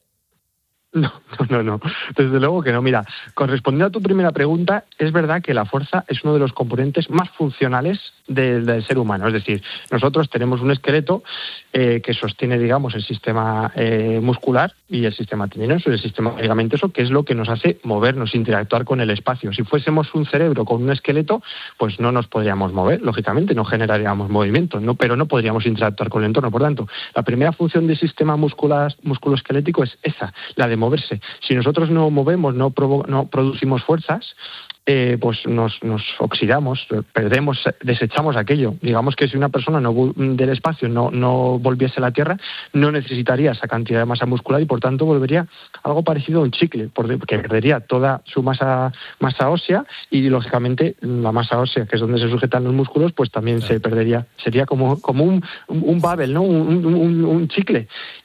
No, no, no, desde luego que no. Mira, correspondiendo a tu primera pregunta, es verdad que la fuerza es uno de los componentes más funcionales del, del ser humano. Es decir, nosotros tenemos un esqueleto eh, que sostiene, digamos, el sistema eh, muscular y el sistema tendinoso y el sistema ligamentoso, que es lo que nos hace movernos, interactuar con el espacio. Si fuésemos un cerebro con un esqueleto, pues no nos podríamos mover, lógicamente, no generaríamos movimiento, no, pero no podríamos interactuar con el entorno. Por tanto, la primera función del sistema muscular, musculoesquelético es esa, la de moverse. Si nosotros no movemos, no, provo- no producimos fuerzas, eh, pues nos, nos oxidamos, perdemos, desechamos aquello. Digamos que si una persona no del espacio no, no volviese a la Tierra, no necesitaría esa cantidad de masa muscular y por tanto volvería algo parecido a un chicle, porque perdería toda su masa, masa ósea y lógicamente la masa ósea, que es donde se sujetan los músculos, pues también se perdería. Sería como, como un, un babel, ¿no? Un, un, un chicle.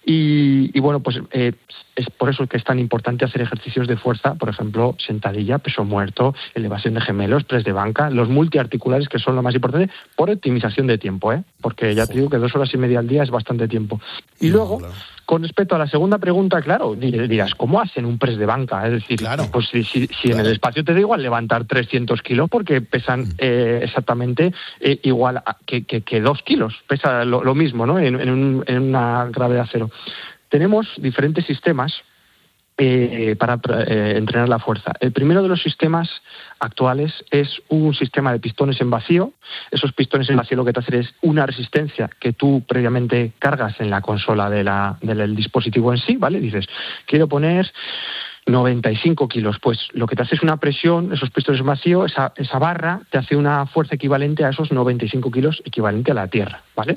Y, y bueno, pues eh, es por eso que es tan importante hacer ejercicios de fuerza, por ejemplo, sentadilla, peso muerto, elevación de gemelos, press de banca, los multiarticulares, que son lo más importante, por optimización de tiempo, ¿eh? Porque ya te digo que dos horas y media al día es bastante tiempo. Y luego, con respecto a la segunda pregunta, claro, dirás, ¿cómo hacen un press de banca? Es decir, claro. pues si, si, si claro. en el espacio te da igual levantar trescientos kilos porque pesan eh, exactamente eh, igual a, que, que, que dos kilos, pesa lo, lo mismo, ¿no? En, en, un, en una gravedad cero. Tenemos diferentes sistemas eh, para eh, entrenar la fuerza. El primero de los sistemas actuales es un sistema de pistones en vacío. Esos pistones en vacío lo que te hacen es una resistencia que tú previamente cargas en la consola de la, del dispositivo en sí, ¿vale? Dices, quiero poner noventa y cinco kilos, pues lo que te hace es una presión, esos pistones en vacío, esa, esa barra te hace una fuerza equivalente a esos noventa y cinco kilos, equivalente a la Tierra, ¿vale?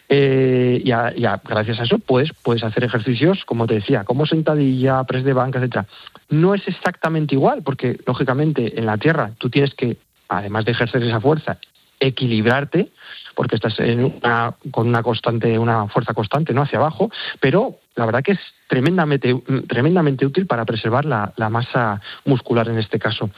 Eh, y, a, y a, gracias a eso puedes, puedes hacer ejercicios, como te decía, como sentadilla, press de banca, etcétera. No es exactamente igual, porque lógicamente en la Tierra tú tienes que, además de ejercer esa fuerza, equilibrarte, porque estás en una, con una constante, una fuerza constante, ¿no? Hacia abajo, pero la verdad que es tremendamente, tremendamente útil para preservar la, la masa muscular en este caso.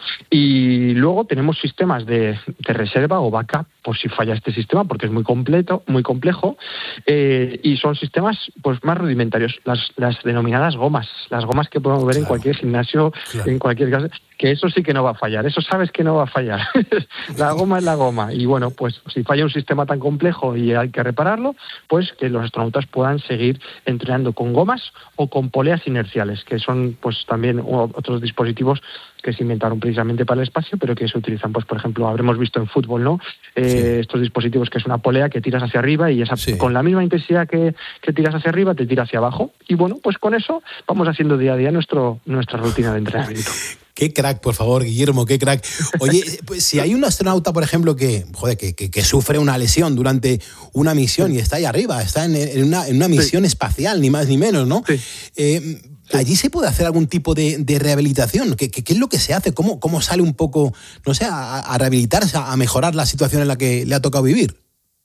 Y luego tenemos sistemas de, de reserva o backup por si falla este sistema, porque es muy completo, muy complejo, eh, y son sistemas pues más rudimentarios, las, las denominadas gomas, las gomas que podemos ver claro. en cualquier gimnasio, claro. en cualquier caso, que eso sí que no va a fallar, eso sabes que no va a fallar. La goma es la goma, y bueno, pues si falla un sistema tan complejo y hay que repararlo, pues que los astronautas puedan seguir entrenando con gomas o con poleas inerciales, que son pues también otros dispositivos que se inventaron precisamente para el espacio, pero que se utilizan, pues por ejemplo, habremos visto en fútbol, ¿no? Eh, sí. Estos dispositivos que es una polea que tiras hacia arriba y esa, sí. con la misma intensidad que, que tiras hacia arriba, te tira hacia abajo. Y bueno, pues con eso vamos haciendo día a día nuestro, nuestra rutina de entrenamiento. Qué crack, por favor, Guillermo, qué crack. Oye, pues si hay un astronauta, por ejemplo, que, joder, que, que, que sufre una lesión durante una misión y está ahí arriba, está en, en, una, en una misión sí. espacial, ni más ni menos, ¿no? Sí. Eh, ¿Allí se puede hacer algún tipo de, de rehabilitación? ¿Qué, qué, ¿Qué es lo que se hace? ¿Cómo, cómo sale un poco, no sé, a, a rehabilitarse, a mejorar la situación en la que le ha tocado vivir?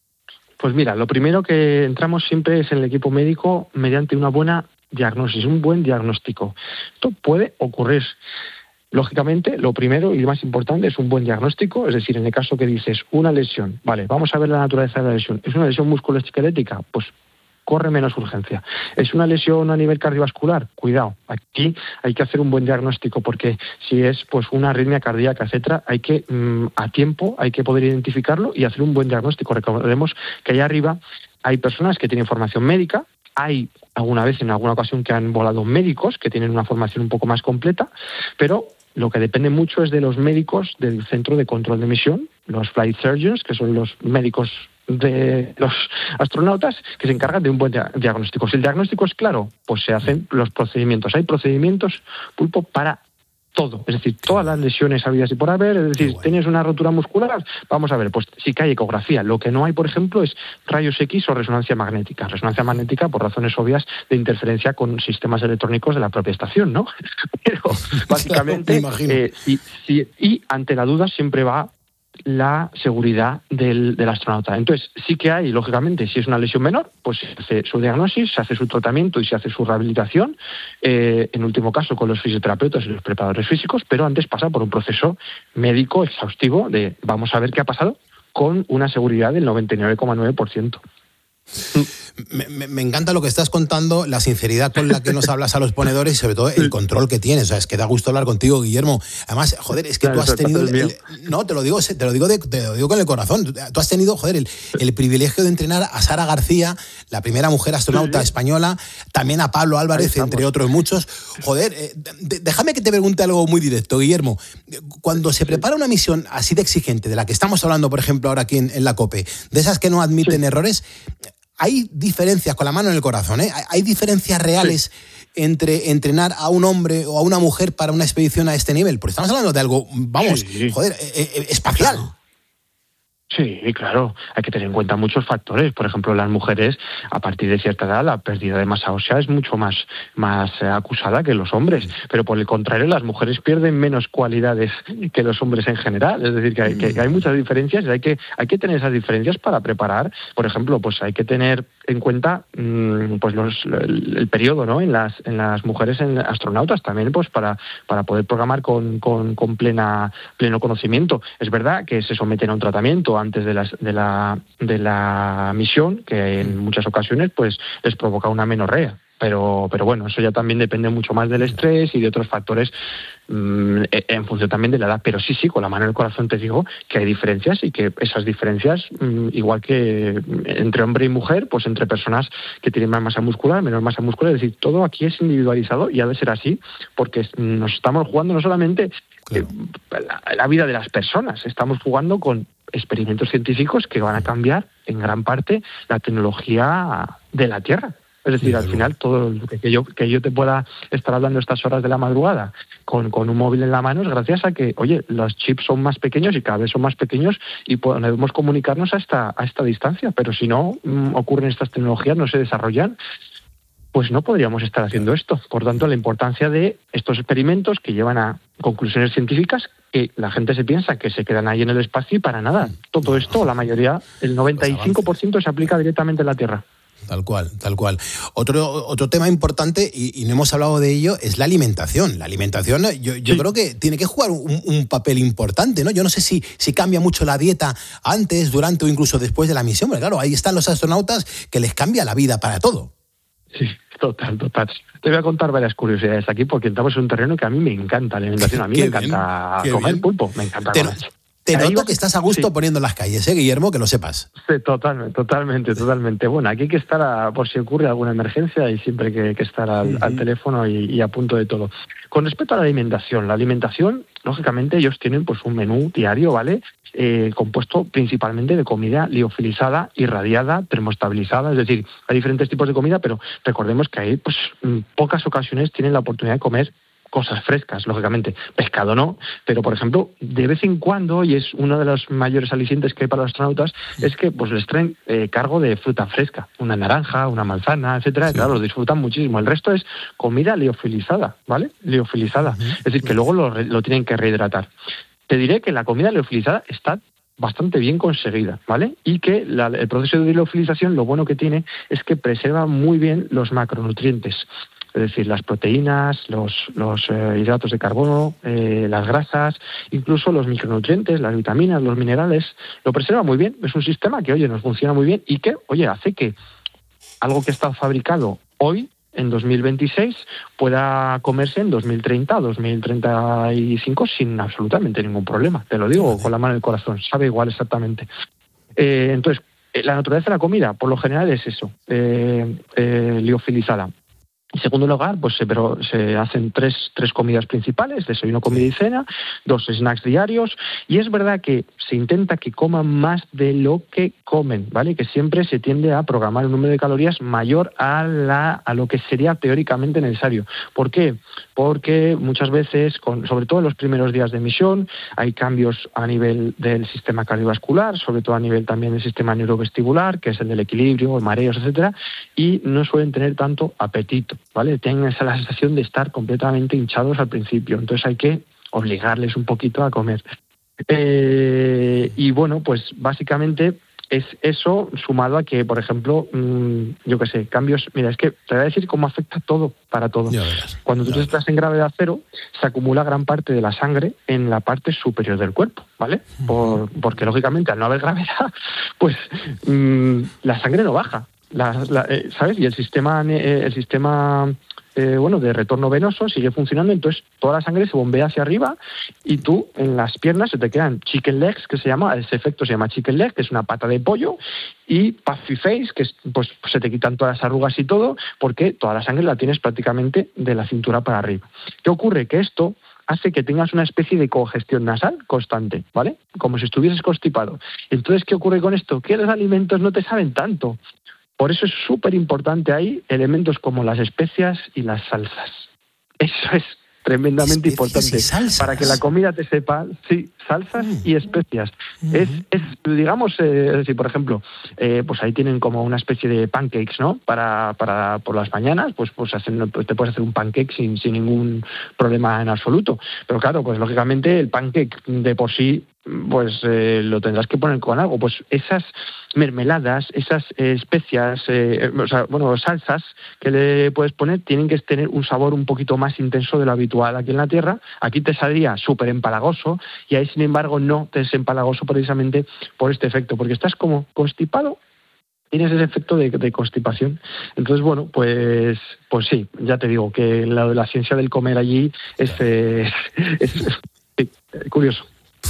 Pues mira, lo primero que entramos siempre es en el equipo médico mediante una buena diagnosis, un buen diagnóstico. Esto puede ocurrir. Lógicamente, lo primero y lo más importante es un buen diagnóstico, es decir, en el caso que dices una lesión, vale, vamos a ver la naturaleza de la lesión. ¿Es una lesión musculoesquelética? Pues corre menos urgencia. ¿Es una lesión a nivel cardiovascular? Cuidado, aquí hay que hacer un buen diagnóstico, porque si es pues una arritmia cardíaca, etcétera, hay que mmm, a tiempo hay que poder identificarlo y hacer un buen diagnóstico. Recordemos que allá arriba hay personas que tienen formación médica, hay alguna vez, en alguna ocasión, que han volado médicos que tienen una formación un poco más completa, pero lo que depende mucho es de los médicos del Centro de Control de Misión, los flight surgeons, que son los médicos de los astronautas, que se encargan de un buen diagnóstico. Si el diagnóstico es claro, pues se hacen los procedimientos. Hay procedimientos, Pulpo, para todo, es decir, todas las lesiones habidas y por haber, es decir, bueno. ¿tienes una rotura muscular? Vamos a ver, pues sí que hay ecografía. Lo que no hay, por ejemplo, es rayos X o resonancia magnética. Resonancia magnética por razones obvias de interferencia con sistemas electrónicos de la propia estación, ¿no? Pero básicamente, eh, y, y, y ante la duda siempre va la seguridad del, del astronauta. Entonces, sí que hay, lógicamente, si es una lesión menor, pues se hace su diagnosis, se hace su tratamiento y se hace su rehabilitación, eh, en último caso con los fisioterapeutas y los preparadores físicos, pero antes pasa por un proceso médico exhaustivo de vamos a ver qué ha pasado con una seguridad del noventa y nueve coma nueve por ciento. Me, me, me encanta lo que estás contando, la sinceridad con la que nos hablas a los ponedores y sobre todo el control que tienes. O sea, es que da gusto hablar contigo, Guillermo. Además, joder, es que claro, tú has tenido... El, el, no, te lo digo, te lo digo, de, te lo digo con el corazón. Tú has tenido, joder, el, el privilegio de entrenar a Sara García, la primera mujer astronauta sí, sí. española, también a Pablo Álvarez, entre otros muchos. Joder, eh, de, déjame que te pregunte algo muy directo, Guillermo. Cuando se prepara una misión así de exigente, de la que estamos hablando, por ejemplo, ahora aquí en, en la COPE, de esas que no admiten sí. errores... Hay diferencias, con la mano en el corazón, ¿eh? Hay diferencias reales sí. entre entrenar a un hombre o a una mujer para una expedición a este nivel. Porque estamos hablando de algo, vamos, sí. joder, eh, eh, espacial. Claro. Sí, claro, hay que tener en cuenta muchos factores. Por ejemplo, las mujeres, a partir de cierta edad, la pérdida de masa ósea es mucho más, más eh, acusada que los hombres. Pero por el contrario, las mujeres pierden menos cualidades que los hombres en general. Es decir, que hay, que hay muchas diferencias y hay que, hay que tener esas diferencias para preparar. Por ejemplo, pues hay que tener en cuenta mmm, pues los, el, el periodo, ¿no? En las, en las mujeres en astronautas también, pues para, para poder programar con, con, con plena, pleno conocimiento. Es verdad que se someten a un tratamiento antes de, las, de, la, de la misión, que en muchas ocasiones pues les provoca una menorrea. Pero, pero bueno, eso ya también depende mucho más del estrés y de otros factores mmm, en función también de la edad. Pero sí, sí, con la mano en el corazón te digo que hay diferencias y que esas diferencias, mmm, igual que entre hombre y mujer, pues entre personas que tienen más masa muscular, menor masa muscular, es decir, todo aquí es individualizado y ha de ser así porque nos estamos jugando no solamente claro. eh, la, la vida de las personas, estamos jugando con experimentos científicos que van a cambiar en gran parte la tecnología de la Tierra. Es decir, sí, al final, todo lo que yo, que yo te pueda estar hablando estas horas de la madrugada con, con un móvil en la mano es gracias a que, oye, los chips son más pequeños y cada vez son más pequeños y podemos comunicarnos a esta, a esta distancia. Pero si no mmm, ocurren estas tecnologías, no se desarrollan, pues no podríamos estar haciendo esto. Por tanto, la importancia de estos experimentos que llevan a conclusiones científicas que la gente se piensa que se quedan ahí en el espacio y para nada. Todo esto, la mayoría, el noventa y cinco por ciento se aplica directamente en la Tierra. Tal cual, tal cual. Otro, otro tema importante, y, y no hemos hablado de ello, es la alimentación. La alimentación, yo, yo sí. creo que tiene que jugar un, un papel importante, ¿no? Yo no sé si, si cambia mucho la dieta antes, durante o incluso después de la misión, pero claro, ahí están los astronautas que les cambia la vida para todo. Sí, total, total. Te voy a contar varias curiosidades aquí porque estamos en un terreno que a mí me encanta la alimentación. A mí me encanta bien, comer bien. pulpo, me encanta Te, comer. Te noto que estás a gusto sí. poniendo las calles, ¿eh, Guillermo? Que lo sepas. Sí, totalmente, totalmente, totalmente. Bueno, aquí hay que estar a, por si ocurre alguna emergencia y siempre hay que, que estar al, uh-huh. al teléfono y, y a punto de todo. Con respecto a la alimentación, la alimentación, lógicamente, ellos tienen pues un menú diario, ¿vale? Eh, compuesto principalmente de comida liofilizada, irradiada, termostabilizada, es decir, hay diferentes tipos de comida, pero recordemos que ahí, pues, en pocas ocasiones tienen la oportunidad de comer cosas frescas, lógicamente. Pescado no, pero por ejemplo, de vez en cuando, y es uno de los mayores alicientes que hay para los astronautas, es que pues les traen eh, cargo de fruta fresca, una naranja, una manzana, etcétera, sí. Claro, lo disfrutan muchísimo. El resto es comida liofilizada, ¿vale? Liofilizada. Uh-huh. Es decir, que luego lo, lo tienen que rehidratar. Te diré que la comida liofilizada está bastante bien conseguida, ¿vale? Y que la, el proceso de liofilización, lo bueno que tiene es que preserva muy bien los macronutrientes. Es decir, las proteínas, los, los eh, hidratos de carbono, eh, las grasas, incluso los micronutrientes, las vitaminas, los minerales, lo preserva muy bien. Es un sistema que, oye, nos funciona muy bien y que, oye, hace que algo que está fabricado hoy, en dos mil veintiséis, pueda comerse en dos mil treinta o dos mil treinta y cinco sin absolutamente ningún problema. Te lo digo con la mano en el corazón, sabe igual exactamente. Eh, entonces, la naturaleza de la comida, por lo general, es eso, eh, eh, liofilizada. En segundo lugar, pues se, pero se hacen tres, tres comidas principales, desayuno, comida y cena, dos snacks diarios, y es verdad que se intenta que coman más de lo que comen, ¿vale? Que siempre se tiende a programar un número de calorías mayor a, la, a lo que sería teóricamente necesario. ¿Por qué? Porque muchas veces, con, sobre todo en los primeros días de misión, hay cambios a nivel del sistema cardiovascular, sobre todo a nivel también del sistema neurovestibular, que es el del equilibrio, mareos, etcétera, y no suelen tener tanto apetito, ¿vale? Tienen esa la sensación de estar completamente hinchados al principio, entonces hay que obligarles un poquito a comer. Eh, y bueno, pues básicamente es eso sumado a que, por ejemplo, mmm, yo qué sé, cambios... Mira, es que te voy a decir cómo afecta todo para todo. Cuando tú estás en gravedad cero, se acumula gran parte de la sangre en la parte superior del cuerpo, ¿vale? Por, porque, lógicamente, al no haber gravedad, pues mmm, la sangre no baja. La, la, eh, ¿Sabes? Y el sistema, eh, el sistema eh, bueno, de retorno venoso sigue funcionando, entonces toda la sangre se bombea hacia arriba y tú en las piernas se te quedan chicken legs, que se llama, ese efecto se llama chicken leg, que es una pata de pollo, y puffy face, que es, pues se te quitan todas las arrugas y todo, porque toda la sangre la tienes prácticamente de la cintura para arriba. ¿Qué ocurre? Que esto hace que tengas una especie de congestión nasal constante, ¿vale? Como si estuvieses constipado. Entonces, ¿qué ocurre con esto? Que los alimentos no te saben tanto. Por eso es súper importante ahí elementos como las especias y las salsas. Eso es tremendamente importante para que la comida te sepa, sí, salsas mm. y especias. Mm. Es, es, digamos, eh, si por ejemplo, eh, pues ahí tienen como una especie de pancakes, ¿no? Para, para por las mañanas, pues, pues, hacen, pues te puedes hacer un pancake sin, sin ningún problema en absoluto. Pero claro, pues lógicamente el pancake de por sí, pues eh, lo tendrás que poner con algo. Pues esas mermeladas, esas eh, especias, eh, o sea, bueno, salsas que le puedes poner tienen que tener un sabor un poquito más intenso de lo habitual aquí en la Tierra. Aquí te saldría súper empalagoso y ahí, sin embargo, no te es empalagoso precisamente por este efecto, porque estás como constipado, tienes ese efecto de, de constipación. Entonces, bueno, pues pues sí, ya te digo que la, la ciencia del comer allí es, eh, es, es, es sí, curioso.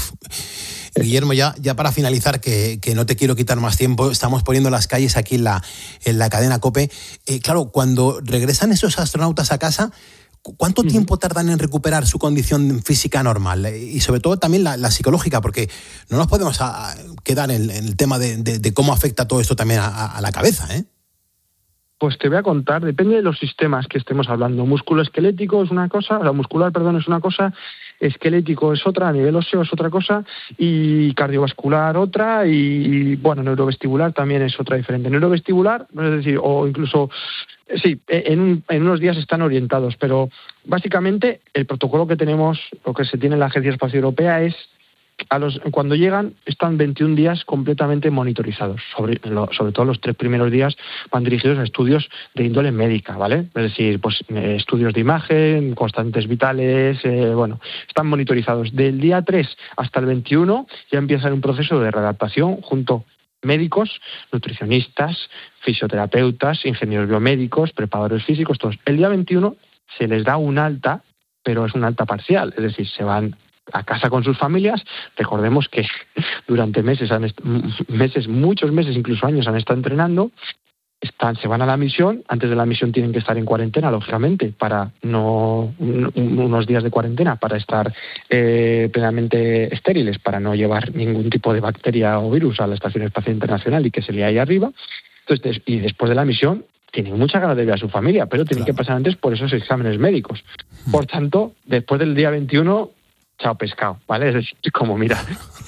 Guillermo, ya, ya para finalizar, que, que no te quiero quitar más tiempo, estamos poniendo las calles aquí en la, en la cadena COPE. Eh, claro, cuando regresan esos astronautas a casa, ¿cuánto uh-huh. tiempo tardan en recuperar su condición física normal? Y sobre todo también la, la psicológica, porque no nos podemos a, a quedar en, en el tema de, de, de cómo afecta todo esto también a, a la cabeza, ¿eh? Pues te voy a contar, depende de los sistemas que estemos hablando. Músculo esquelético es una cosa, la muscular, perdón, es una cosa, esquelético es otra, a nivel óseo es otra cosa, y cardiovascular otra, y, bueno, neurovestibular también es otra diferente. Neurovestibular, es decir, o incluso, sí, en, en unos días están orientados, pero básicamente el protocolo que tenemos, lo que se tiene en la Agencia Espacial Europea es A los, cuando llegan están veintiún días completamente monitorizados, sobre, lo, sobre todo los tres primeros días van dirigidos a estudios de índole médica, ¿vale? Es decir, pues eh, estudios de imagen, constantes vitales, eh, bueno, están monitorizados. Del día tres hasta el veintiuno ya empiezan un proceso de readaptación junto médicos, nutricionistas, fisioterapeutas, ingenieros biomédicos, preparadores físicos, todos. El día veintiuno se les da un alta, pero es un alta parcial, es decir, se van a casa con sus familias. Recordemos que durante meses, han est- meses, muchos meses, incluso años, han estado entrenando. Están, se van a la misión. Antes de la misión tienen que estar en cuarentena, lógicamente, para no un, unos días de cuarentena para estar eh, plenamente estériles, para no llevar ningún tipo de bacteria o virus a la Estación Espacial Internacional y que se lea ahí arriba. Entonces, y después de la misión tienen muchas ganas de ver a su familia, pero tienen claro. que pasar antes por esos exámenes médicos. Por tanto, después del día veintiuno, chao pescado, ¿vale? Es decir, como mira,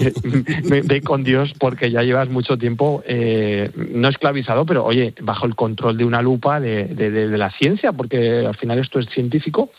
ve con Dios porque ya llevas mucho tiempo, eh, no esclavizado, pero oye, bajo el control de una lupa de, de, de, de la ciencia, porque al final esto es científico.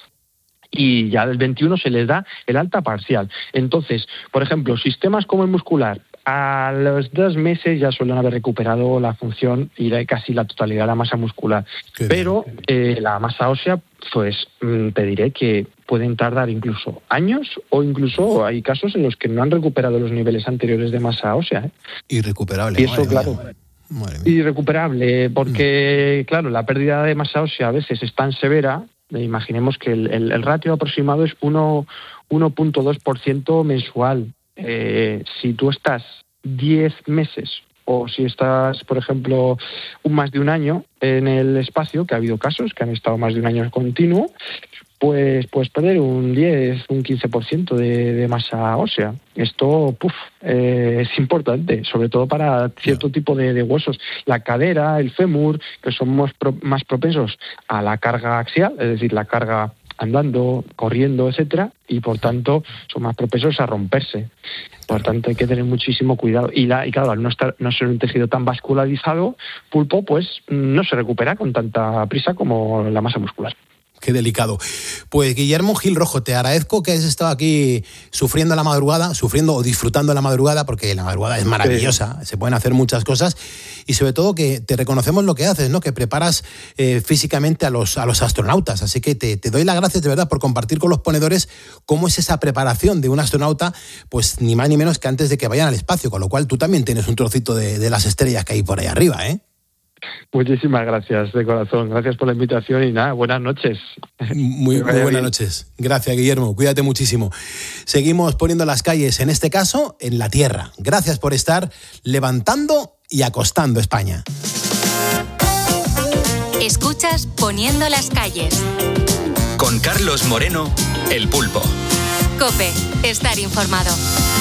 Y ya del veintiuno se les da el alta parcial. Entonces, por ejemplo, sistemas como el muscular, a los dos meses ya suelen haber recuperado la función y casi la totalidad de la masa muscular. Qué Pero eh, la masa ósea, pues te diré que pueden tardar incluso años o incluso hay casos en los que no han recuperado los niveles anteriores de masa ósea. ¿eh? Irrecuperable. Y eso, claro, irrecuperable, porque, mm. claro, la pérdida de masa ósea a veces es tan severa. Imaginemos que el, el, el ratio aproximado es uno punto dos por ciento mensual. Eh, si tú estás diez meses o si estás, por ejemplo, un más de un año en el espacio, que ha habido casos que han estado más de un año continuo, pues puedes perder un diez, un quince por ciento de, de masa ósea. Esto puf, eh, es importante, sobre todo para cierto yeah. tipo de, de huesos. La cadera, el fémur, que son más, pro, más propensos a la carga axial, es decir, la carga andando, corriendo, etcétera, y por tanto son más propensos a romperse. Por tanto hay que tener muchísimo cuidado. Y, la, y claro, al no, estar, no ser un tejido tan vascularizado, pulpo, pues no se recupera con tanta prisa como la masa muscular. Qué delicado. Pues Guillermo Gil Rojo, te agradezco que hayas estado aquí sufriendo la madrugada, sufriendo o disfrutando la madrugada, porque la madrugada es maravillosa, sí. se pueden hacer muchas cosas, y sobre todo que te reconocemos lo que haces, ¿no? Que preparas eh, físicamente a los, a los astronautas. Así que te, te doy las gracias de verdad por compartir con los ponedores cómo es esa preparación de un astronauta, pues ni más ni menos que antes de que vayan al espacio, con lo cual tú también tienes un trocito de, de las estrellas que hay por ahí arriba, ¿eh? Muchísimas gracias de corazón, gracias por la invitación y nada, buenas noches. Muy, muy buenas noches. Gracias, Guillermo, cuídate muchísimo. Seguimos poniendo las calles, en este caso, en la tierra. Gracias por estar levantando y acostando España. Escuchas Poniendo las calles. Con Carlos Moreno, El Pulpo. COPE, estar informado.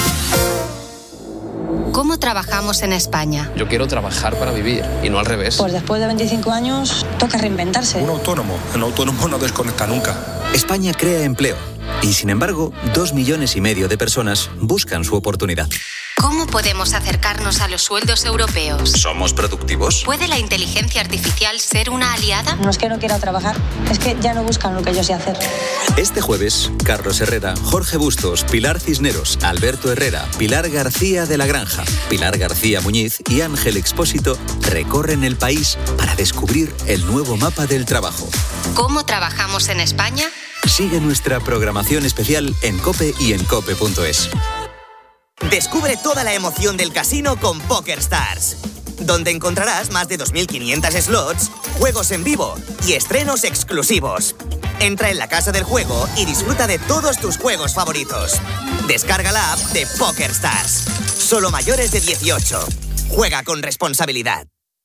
¿Cómo trabajamos en España? Yo quiero trabajar para vivir y no al revés. Pues después de veinticinco años toca reinventarse. Un autónomo, un autónomo no desconecta nunca. España crea empleo y, sin embargo, dos millones y medio de personas buscan su oportunidad. ¿Cómo podemos acercarnos a los sueldos europeos? ¿Somos productivos? ¿Puede la inteligencia artificial ser una aliada? No es que no quiera trabajar, es que ya no buscan lo que yo sé hacer. Este jueves, Carlos Herrera, Jorge Bustos, Pilar Cisneros, Alberto Herrera, Pilar García de la Granja, Pilar García Muñiz y Ángel Expósito recorren el país para descubrir el nuevo mapa del trabajo. ¿Cómo trabajamos en España? Sigue nuestra programación especial en COPE y en cope punto es. Descubre toda la emoción del casino con PokerStars, donde encontrarás más de dos mil quinientos slots, juegos en vivo y estrenos exclusivos. Entra en la casa del juego y disfruta de todos tus juegos favoritos. Descarga la app de PokerStars. Solo mayores de dieciocho. Juega con responsabilidad.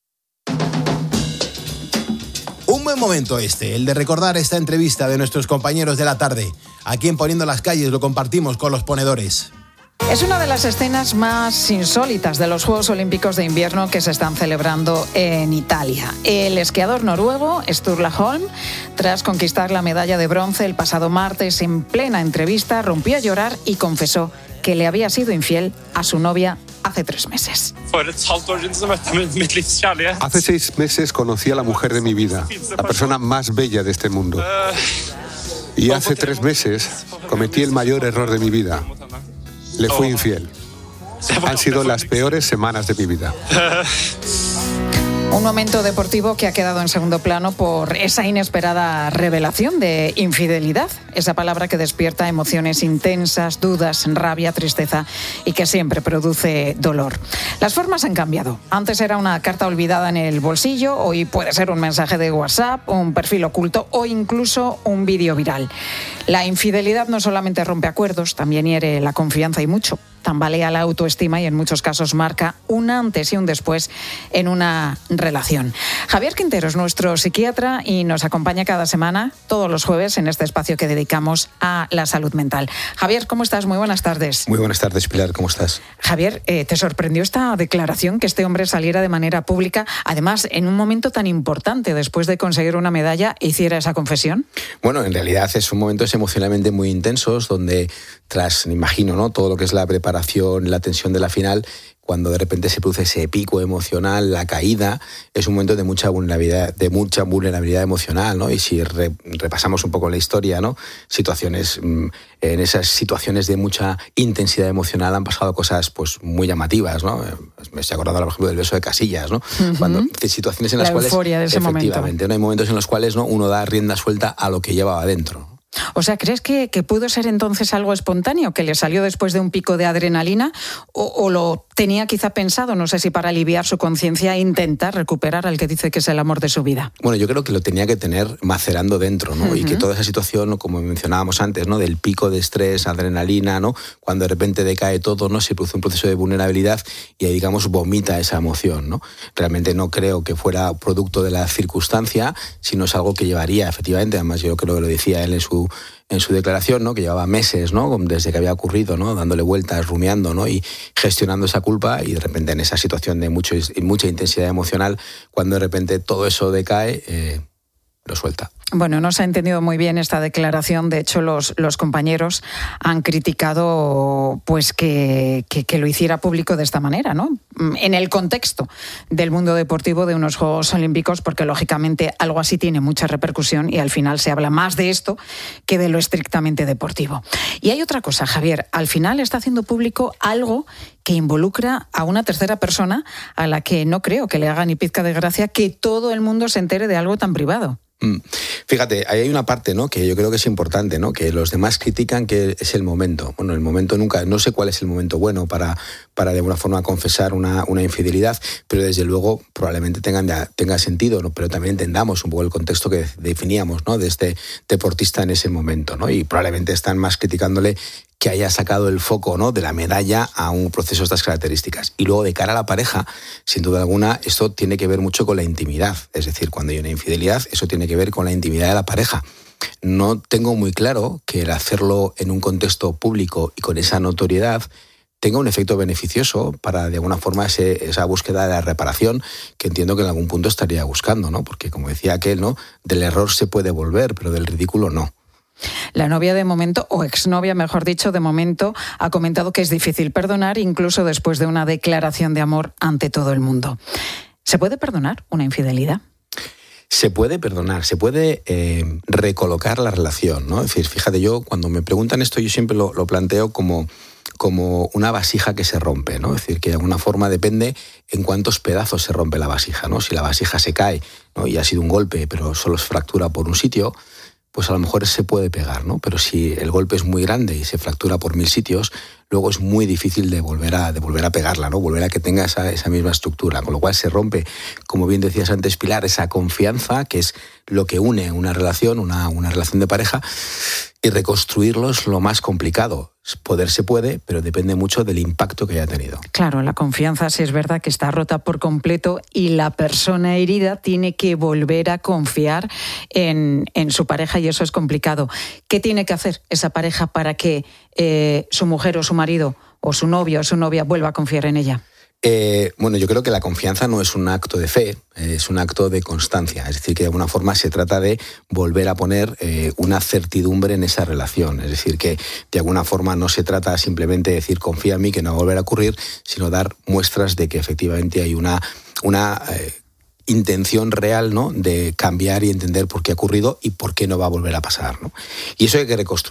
Un buen momento este, el de recordar esta entrevista de nuestros compañeros de la tarde. Aquí en Poniendo las Calles lo compartimos con los ponedores. Es una de las escenas más insólitas de los Juegos Olímpicos de Invierno que se están celebrando en Italia. El esquiador noruego Sturla Holm, tras conquistar la medalla de bronce el pasado martes, en plena entrevista rompió a llorar y confesó que le había sido infiel a su novia hace tres meses. Hace seis meses conocí a la mujer de mi vida, la persona más bella de este mundo. Y hace tres meses cometí el mayor error de mi vida. Le fui infiel. Han sido las peores semanas de mi vida. Un momento deportivo que ha quedado en segundo plano por esa inesperada revelación de infidelidad. Esa palabra que despierta emociones intensas, dudas, rabia, tristeza y que siempre produce dolor. Las formas han cambiado. Antes era una carta olvidada en el bolsillo, hoy puede ser un mensaje de WhatsApp, un perfil oculto o incluso un vídeo viral. La infidelidad no solamente rompe acuerdos, también hiere la confianza y mucho. Tambalea la autoestima y en muchos casos marca un antes y un después en una relación. Javier Quintero es nuestro psiquiatra y nos acompaña cada semana, todos los jueves, en este espacio que dedicamos a la salud mental. Javier, ¿cómo estás? Muy buenas tardes. Muy buenas tardes, Pilar, ¿cómo estás? Javier, eh, ¿te sorprendió esta declaración, que este hombre saliera de manera pública, además en un momento tan importante después de conseguir una medalla, e hiciera esa confesión? Bueno, en realidad es un momentos emocionalmente muy intensos donde, tras, me imagino, ¿no?, todo lo que es la preparación, la tensión de la final, cuando de repente se produce ese pico emocional, la caída, es un momento de mucha vulnerabilidad, de mucha vulnerabilidad emocional, ¿no? Y si re, repasamos un poco la historia, ¿no?, situaciones, en esas situaciones de mucha intensidad emocional han pasado cosas, pues, muy llamativas, ¿no? Me estoy acordando, por ejemplo, del beso de Casillas, ¿no? Uh-huh. Cuando situaciones en las la cuales, euforia de ese efectivamente, momento. ¿no?, hay momentos en los cuales, ¿no?, uno da rienda suelta a lo que llevaba adentro. O sea, ¿crees que, que pudo ser entonces algo espontáneo, que le salió después de un pico de adrenalina, o, o lo tenía quizá pensado, no sé si para aliviar su conciencia e intentar recuperar al que dice que es el amor de su vida? Bueno, yo creo que lo tenía que tener macerando dentro, ¿no? Uh-huh. Y que toda esa situación, como mencionábamos antes, ¿no?, del pico de estrés, adrenalina, ¿no?, cuando de repente decae todo, ¿no?, se produce un proceso de vulnerabilidad y ahí, digamos, vomita esa emoción, ¿no? Realmente no creo que fuera producto de la circunstancia, sino es algo que llevaría, efectivamente, además yo creo que lo decía él en su en su declaración, ¿no?, que llevaba meses, ¿no?, desde que había ocurrido, ¿no?, dándole vueltas, rumiando, ¿no?, y gestionando esa culpa, y de repente en esa situación de mucho, mucha intensidad emocional, cuando de repente todo eso decae, eh, lo suelta. Bueno, no se ha entendido muy bien esta declaración. De hecho, los, los compañeros han criticado, pues, que, que, que lo hiciera público de esta manera, ¿no?, en el contexto del mundo deportivo de unos Juegos Olímpicos, porque lógicamente algo así tiene mucha repercusión y al final se habla más de esto que de lo estrictamente deportivo. Y hay otra cosa, Javier, al final está haciendo público algo que involucra a una tercera persona a la que no creo que le haga ni pizca de gracia que todo el mundo se entere de algo tan privado. Mm. Fíjate, ahí hay una parte, ¿no?, que yo creo que es importante, ¿no?, que los demás critican, que es el momento. Bueno, el momento nunca, no sé cuál es el momento bueno para, para de alguna forma confesar una, una infidelidad, pero desde luego probablemente tengan, tenga sentido, ¿no?, pero también entendamos un poco el contexto que definíamos, ¿no?, de este deportista en ese momento, ¿no?, y probablemente están más criticándole que haya sacado el foco, ¿no?, de la medalla a un proceso de estas características. Y luego, de cara a la pareja, sin duda alguna, esto tiene que ver mucho con la intimidad. Es decir, cuando hay una infidelidad, eso tiene que ver con la intimidad de la pareja. No tengo muy claro que el hacerlo en un contexto público y con esa notoriedad tenga un efecto beneficioso para, de alguna forma, ese, esa búsqueda de la reparación que entiendo que en algún punto estaría buscando, ¿no? Porque, como decía aquel, ¿no?, del error se puede volver, pero del ridículo no. La novia de momento, o exnovia mejor dicho, de momento, ha comentado que es difícil perdonar, incluso después de una declaración de amor ante todo el mundo. ¿Se puede perdonar una infidelidad? Se puede perdonar, se puede eh, recolocar la relación, ¿no? Es decir, fíjate, yo cuando me preguntan esto, yo siempre lo, lo planteo como, como una vasija que se rompe, ¿no? Es decir, que de alguna forma depende en cuántos pedazos se rompe la vasija, ¿no? Si la vasija se cae, ¿no?, y ha sido un golpe, pero solo se fractura por un sitio, pues a lo mejor se puede pegar, ¿no? Pero si el golpe es muy grande y se fractura por mil sitios, luego es muy difícil de volver a, de volver a pegarla, ¿no? Volver a que tenga esa, esa misma estructura, con lo cual se rompe, como bien decías antes, Pilar, esa confianza, que es lo que une una relación, una, una relación de pareja, y reconstruirlo es lo más complicado. Poder se puede, pero depende mucho del impacto que haya tenido. Claro, la confianza sí es verdad que está rota por completo y la persona herida tiene que volver a confiar en, en su pareja y eso es complicado. ¿Qué tiene que hacer esa pareja para que eh, su mujer o su marido o su novio o su novia vuelva a confiar en ella? Eh, bueno, yo creo que la confianza no es un acto de fe, es un acto de constancia. Es decir, que de alguna forma se trata de volver a poner eh, una certidumbre en esa relación. Es decir, que de alguna forma no se trata simplemente de decir confía en mí que no va a volver a ocurrir, sino dar muestras de que efectivamente hay una... una eh, intención real, ¿no?, de cambiar y entender por qué ha ocurrido y por qué no va a volver a pasar, ¿no? Y eso hay que reconstruirlo.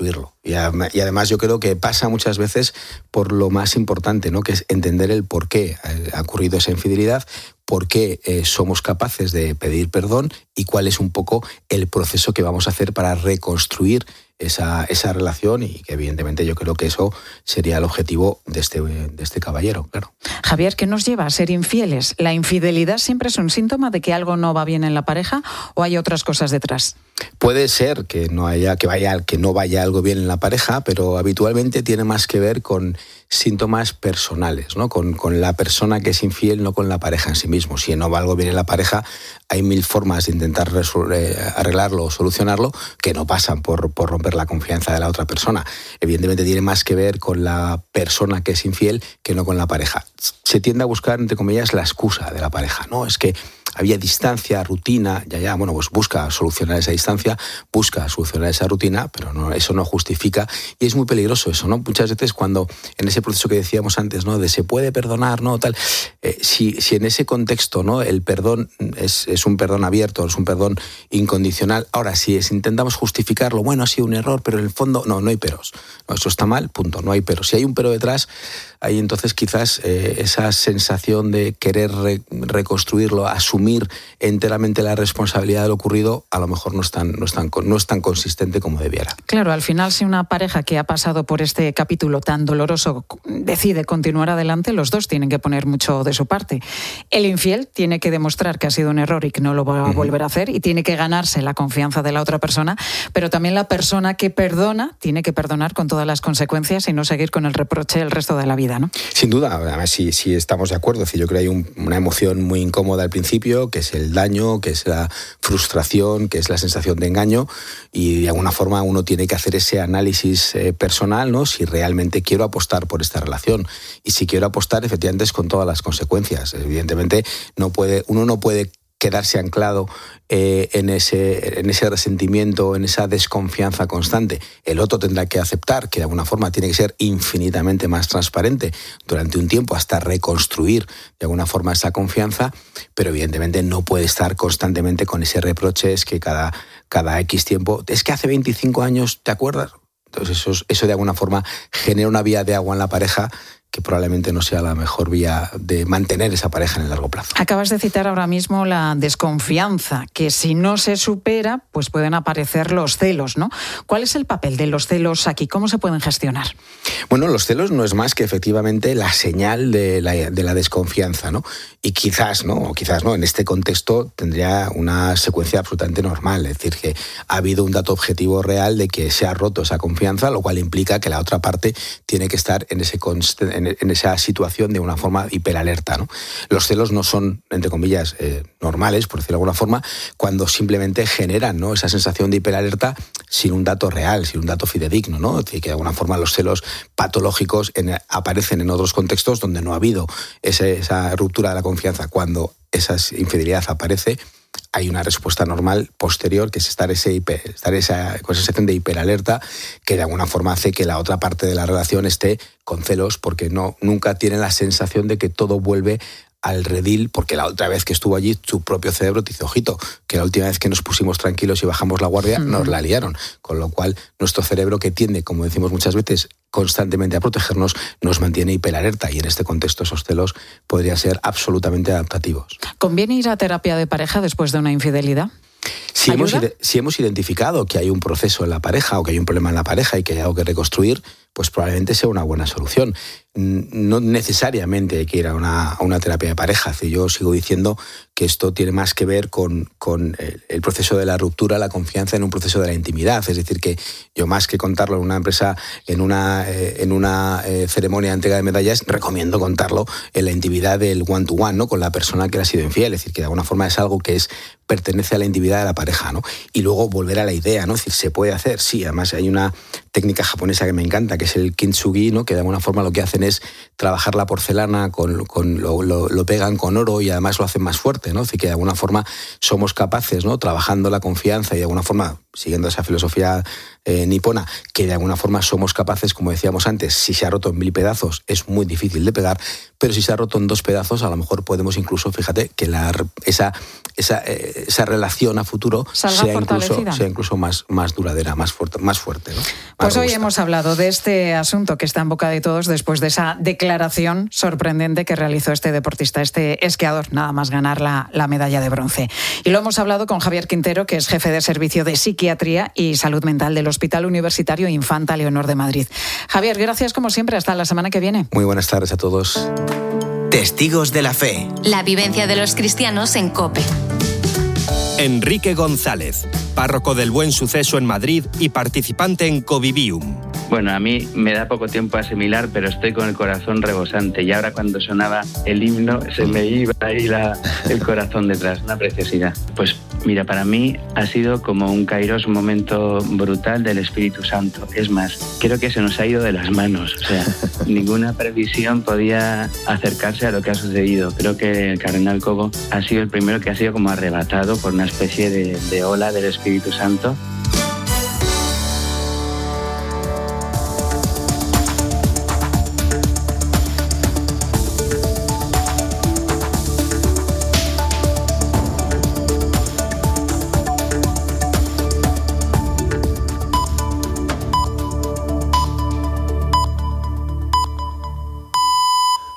Y además yo creo que pasa muchas veces por lo más importante, ¿no? Que es entender el por qué ha ocurrido esa infidelidad, por qué eh, somos capaces de pedir perdón y cuál es un poco el proceso que vamos a hacer para reconstruir esa, esa relación, y que evidentemente yo creo que eso sería el objetivo de este, de este caballero, claro. Javier, ¿qué nos lleva a ser infieles? ¿La infidelidad siempre es un síntoma de que algo no va bien en la pareja o hay otras cosas detrás? Puede ser que no haya, que vaya, que no vaya algo bien en la pareja, pero habitualmente tiene más que ver con síntomas personales, ¿no? Con, con la persona que es infiel, no con la pareja en sí mismo. Si no va algo bien en la pareja, hay mil formas de intentar resolver, arreglarlo o solucionarlo que no pasan por, por romper la confianza de la otra persona. Evidentemente tiene más que ver con la persona que es infiel que no con la pareja. Se tiende a buscar, entre comillas, la excusa de la pareja, ¿no? Es que había distancia, rutina, ya, ya, bueno, pues busca solucionar esa distancia, busca solucionar esa rutina, pero no, eso no justifica, y es muy peligroso eso, ¿no? Muchas veces cuando en ese proceso que decíamos antes, ¿no? De se puede perdonar, ¿no? Tal, eh, si, si en ese contexto, ¿no? El perdón es, es un perdón abierto, es un perdón incondicional. Ahora, si es, intentamos justificarlo, bueno, ha sido un error, pero en el fondo, no, no hay peros. No, eso está mal, punto, no hay peros. Si hay un pero detrás, ahí entonces quizás eh, esa sensación de querer re, reconstruirlo, asumir enteramente la responsabilidad de lo ocurrido, a lo mejor no es tan, no es tan, no es tan consistente como debiera. Claro, al final, si una pareja que ha pasado por este capítulo tan doloroso decide continuar adelante, los dos tienen que poner mucho de su parte. El infiel tiene que demostrar que ha sido un error y que no lo va a volver a hacer, y tiene que ganarse la confianza de la otra persona, pero también la persona que perdona tiene que perdonar con todas las consecuencias y no seguir con el reproche el resto de la vida, ¿no? Sin duda, además sí, sí estamos de acuerdo. Es decir, yo creo que hay un, una emoción muy incómoda al principio, que es el daño, que es la frustración, que es la sensación de engaño, y de alguna forma uno tiene que hacer ese análisis eh, personal, ¿no? Si realmente quiero apostar por esta relación, y si quiero apostar efectivamente es con todas las consecuencias. Evidentemente no puede, uno no puede quedarse anclado eh, en, ese, en ese resentimiento, en esa desconfianza constante. El otro tendrá que aceptar que de alguna forma tiene que ser infinitamente más transparente durante un tiempo hasta reconstruir de alguna forma esa confianza, pero evidentemente no puede estar constantemente con ese reproche, es que cada, cada X tiempo, es que hace veinticinco años, ¿te acuerdas? Entonces eso, eso de alguna forma genera una vía de agua en la pareja que probablemente no sea la mejor vía de mantener esa pareja en el largo plazo. Acabas de citar ahora mismo la desconfianza, que si no se supera, pues pueden aparecer los celos, ¿no? ¿Cuál es el papel de los celos aquí? ¿Cómo se pueden gestionar? Bueno, los celos no es más que efectivamente la señal de la, de la desconfianza, ¿no? Y quizás, ¿no? O quizás no, en este contexto tendría una secuencia absolutamente normal, es decir, que ha habido un dato objetivo real de que se ha roto esa confianza, lo cual implica que la otra parte tiene que estar en ese const- en en esa situación de una forma hiperalerta, ¿no? Los celos no son, entre comillas, eh, normales, por decirlo de alguna forma, cuando simplemente generan, ¿no? Esa sensación de hiperalerta sin un dato real, sin un dato fidedigno, ¿no? Es decir, que de alguna forma los celos patológicos en, aparecen en otros contextos donde no ha habido ese, esa ruptura de la confianza. Cuando esa infidelidad aparece, hay una respuesta normal posterior, que es estar, ese hiper, estar esa sensación de hiperalerta, que de alguna forma hace que la otra parte de la relación esté con celos, porque no, nunca tiene la sensación de que todo vuelve al redil, porque la otra vez que estuvo allí, su propio cerebro te dice, ojito, que la última vez que nos pusimos tranquilos y bajamos la guardia, uh-huh. nos la liaron. Con lo cual, nuestro cerebro, que tiende, como decimos muchas veces, constantemente a protegernos, nos mantiene hiperalerta, y en este contexto esos celos podrían ser absolutamente adaptativos. ¿Conviene ir a terapia de pareja después de una infidelidad? Si hemos, si hemos identificado que hay un proceso en la pareja o que hay un problema en la pareja y que hay algo que reconstruir, pues probablemente sea una buena solución. No necesariamente hay que ir a una, a una terapia de pareja. Yo sigo diciendo que esto tiene más que ver con, con el proceso de la ruptura, la confianza en un proceso de la intimidad. Es decir, que yo, más que contarlo en una empresa, en una, eh, en una eh, ceremonia de entrega de medallas, recomiendo contarlo en la intimidad del one-to-one, ¿no? Con la persona que le ha sido infiel. Es decir, que de alguna forma es algo que es pertenece a la intimidad de la pareja, ¿no? Y luego volver a la idea, ¿no? Es decir, ¿se puede hacer? Sí, además hay una técnica japonesa que me encanta, que es el kintsugi, ¿no? Que de alguna forma lo que hacen es trabajar la porcelana, con, con lo, lo, lo pegan con oro y además lo hacen más fuerte, ¿no? Es decir, que de alguna forma somos capaces, ¿no? Trabajando la confianza y de alguna forma siguiendo esa filosofía eh, nipona, que de alguna forma somos capaces, como decíamos antes, si se ha roto en mil pedazos es muy difícil de pegar, pero si se ha roto en dos pedazos a lo mejor podemos incluso, fíjate, que la, esa, esa, eh, esa relación a futuro sea incluso, sea incluso más, más duradera, más fuerte, más fuerte, ¿no? Más pues hoy robusta. hemos hablado de este asunto que está en boca de todos después de esa declaración sorprendente que realizó este deportista, este esquiador, nada más ganar la, la medalla de bronce. Y lo hemos hablado con Javier Quintero, que es jefe de Servicio de Psiquiatría y Salud Mental del Hospital Universitario Infanta Leonor de Madrid. Javier, gracias como siempre, hasta la semana que viene. Muy buenas tardes a todos. Testigos de la fe. La vivencia de los cristianos en COPE. Enrique González, párroco del Buen Suceso en Madrid y participante en Covivium. Bueno, a mí me da poco tiempo asimilar, pero estoy con el corazón rebosante. Y ahora cuando sonaba el himno, se me iba ahí la, el corazón detrás. Una preciosidad. Pues mira, para mí ha sido como un kairos, un momento brutal del Espíritu Santo. Es más, creo que se nos ha ido de las manos. O sea, ninguna previsión podía acercarse a lo que ha sucedido. Creo que el cardenal Cobo ha sido el primero que ha sido como arrebatado por una especie de, de ola del Espíritu Santo.